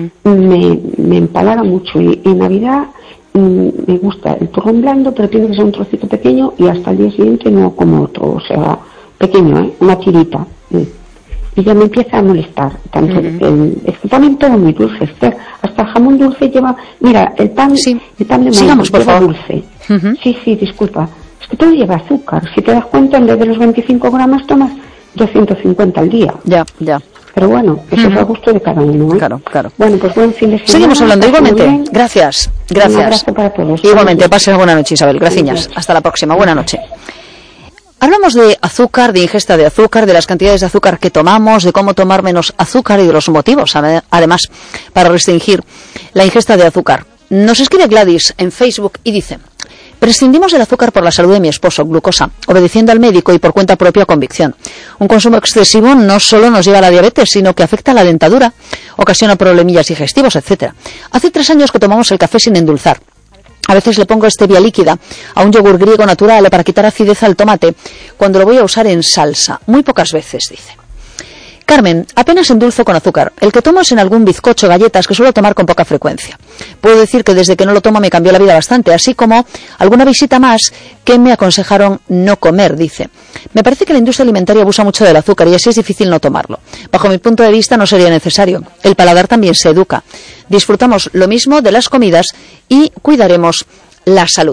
M: Me, me empalaga mucho y en Navidad mm, me gusta el turrón blando, pero tiene que ser un trocito pequeño y hasta el día siguiente no como otro, o sea, pequeño, ¿eh? Una tirita. mm. Y ya me empieza a molestar. Tanto el, es que ponen todo muy dulce, Esther. Hasta el jamón dulce lleva... Mira, el pan, el pan de maíz
E: Sigamos, por
M: lleva
E: favor.
M: dulce. Sí, sí, disculpa. Es que todo lleva azúcar. Si te das cuenta, en vez de los veinticinco gramos tomas doscientos cincuenta al día.
E: Ya, ya.
M: Pero bueno, eso
E: Ujú.
M: es a gusto de cada uno, ¿eh?
E: Claro, claro.
M: Bueno, pues buen fin de semana.
E: Seguimos hablando
M: Pásalo
E: igualmente.
M: bien.
E: Gracias,
M: Un
E: gracias.
M: abrazo para todos.
E: Igualmente, pasen buena noche, Isabel. Gracias. Hasta la próxima. Buena noche. Hablamos de azúcar, de ingesta de azúcar, de las cantidades de azúcar que tomamos, de cómo tomar menos azúcar y de los motivos, ade- además, para restringir la ingesta de azúcar. Nos escribe Gladys en Facebook y dice: prescindimos del azúcar por la salud de mi esposo, glucosa, obedeciendo al médico y por cuenta propia convicción. Un consumo excesivo no solo nos lleva a la diabetes, sino que afecta a la dentadura, ocasiona problemillas digestivos, etcétera. Hace tres años que tomamos el café sin endulzar. A veces le pongo stevia líquida a un yogur griego natural para quitar acidez al tomate cuando lo voy a usar en salsa. Muy pocas veces, dice. Carmen, apenas endulzo con azúcar. El que tomo es en algún bizcocho, galletas, que suelo tomar con poca frecuencia. Puedo decir que desde que no lo tomo me cambió la vida bastante, así como alguna visita más que me aconsejaron no comer, dice. Me parece que la industria alimentaria abusa mucho del azúcar y así es difícil no tomarlo. Bajo mi punto de vista no sería necesario. El paladar también se educa. Disfrutamos lo mismo de las comidas y cuidaremos la salud.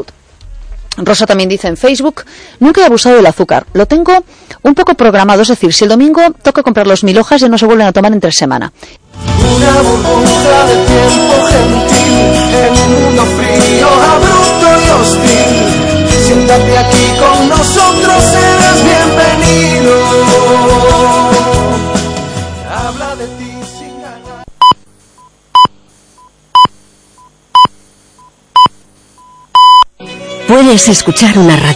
E: Rosa también dice en Facebook: nunca he abusado del azúcar, lo tengo un poco programado, es decir, si el domingo toca comprar los mil hojas ya no se vuelven a tomar en tres semanas.
B: Una burbuja de tiempo gentil en un mundo frío, abrupto y hostil. Siéntate aquí con nosotros, serás bienvenido. Habla de ti sin ganar.
A: Puedes escuchar una radio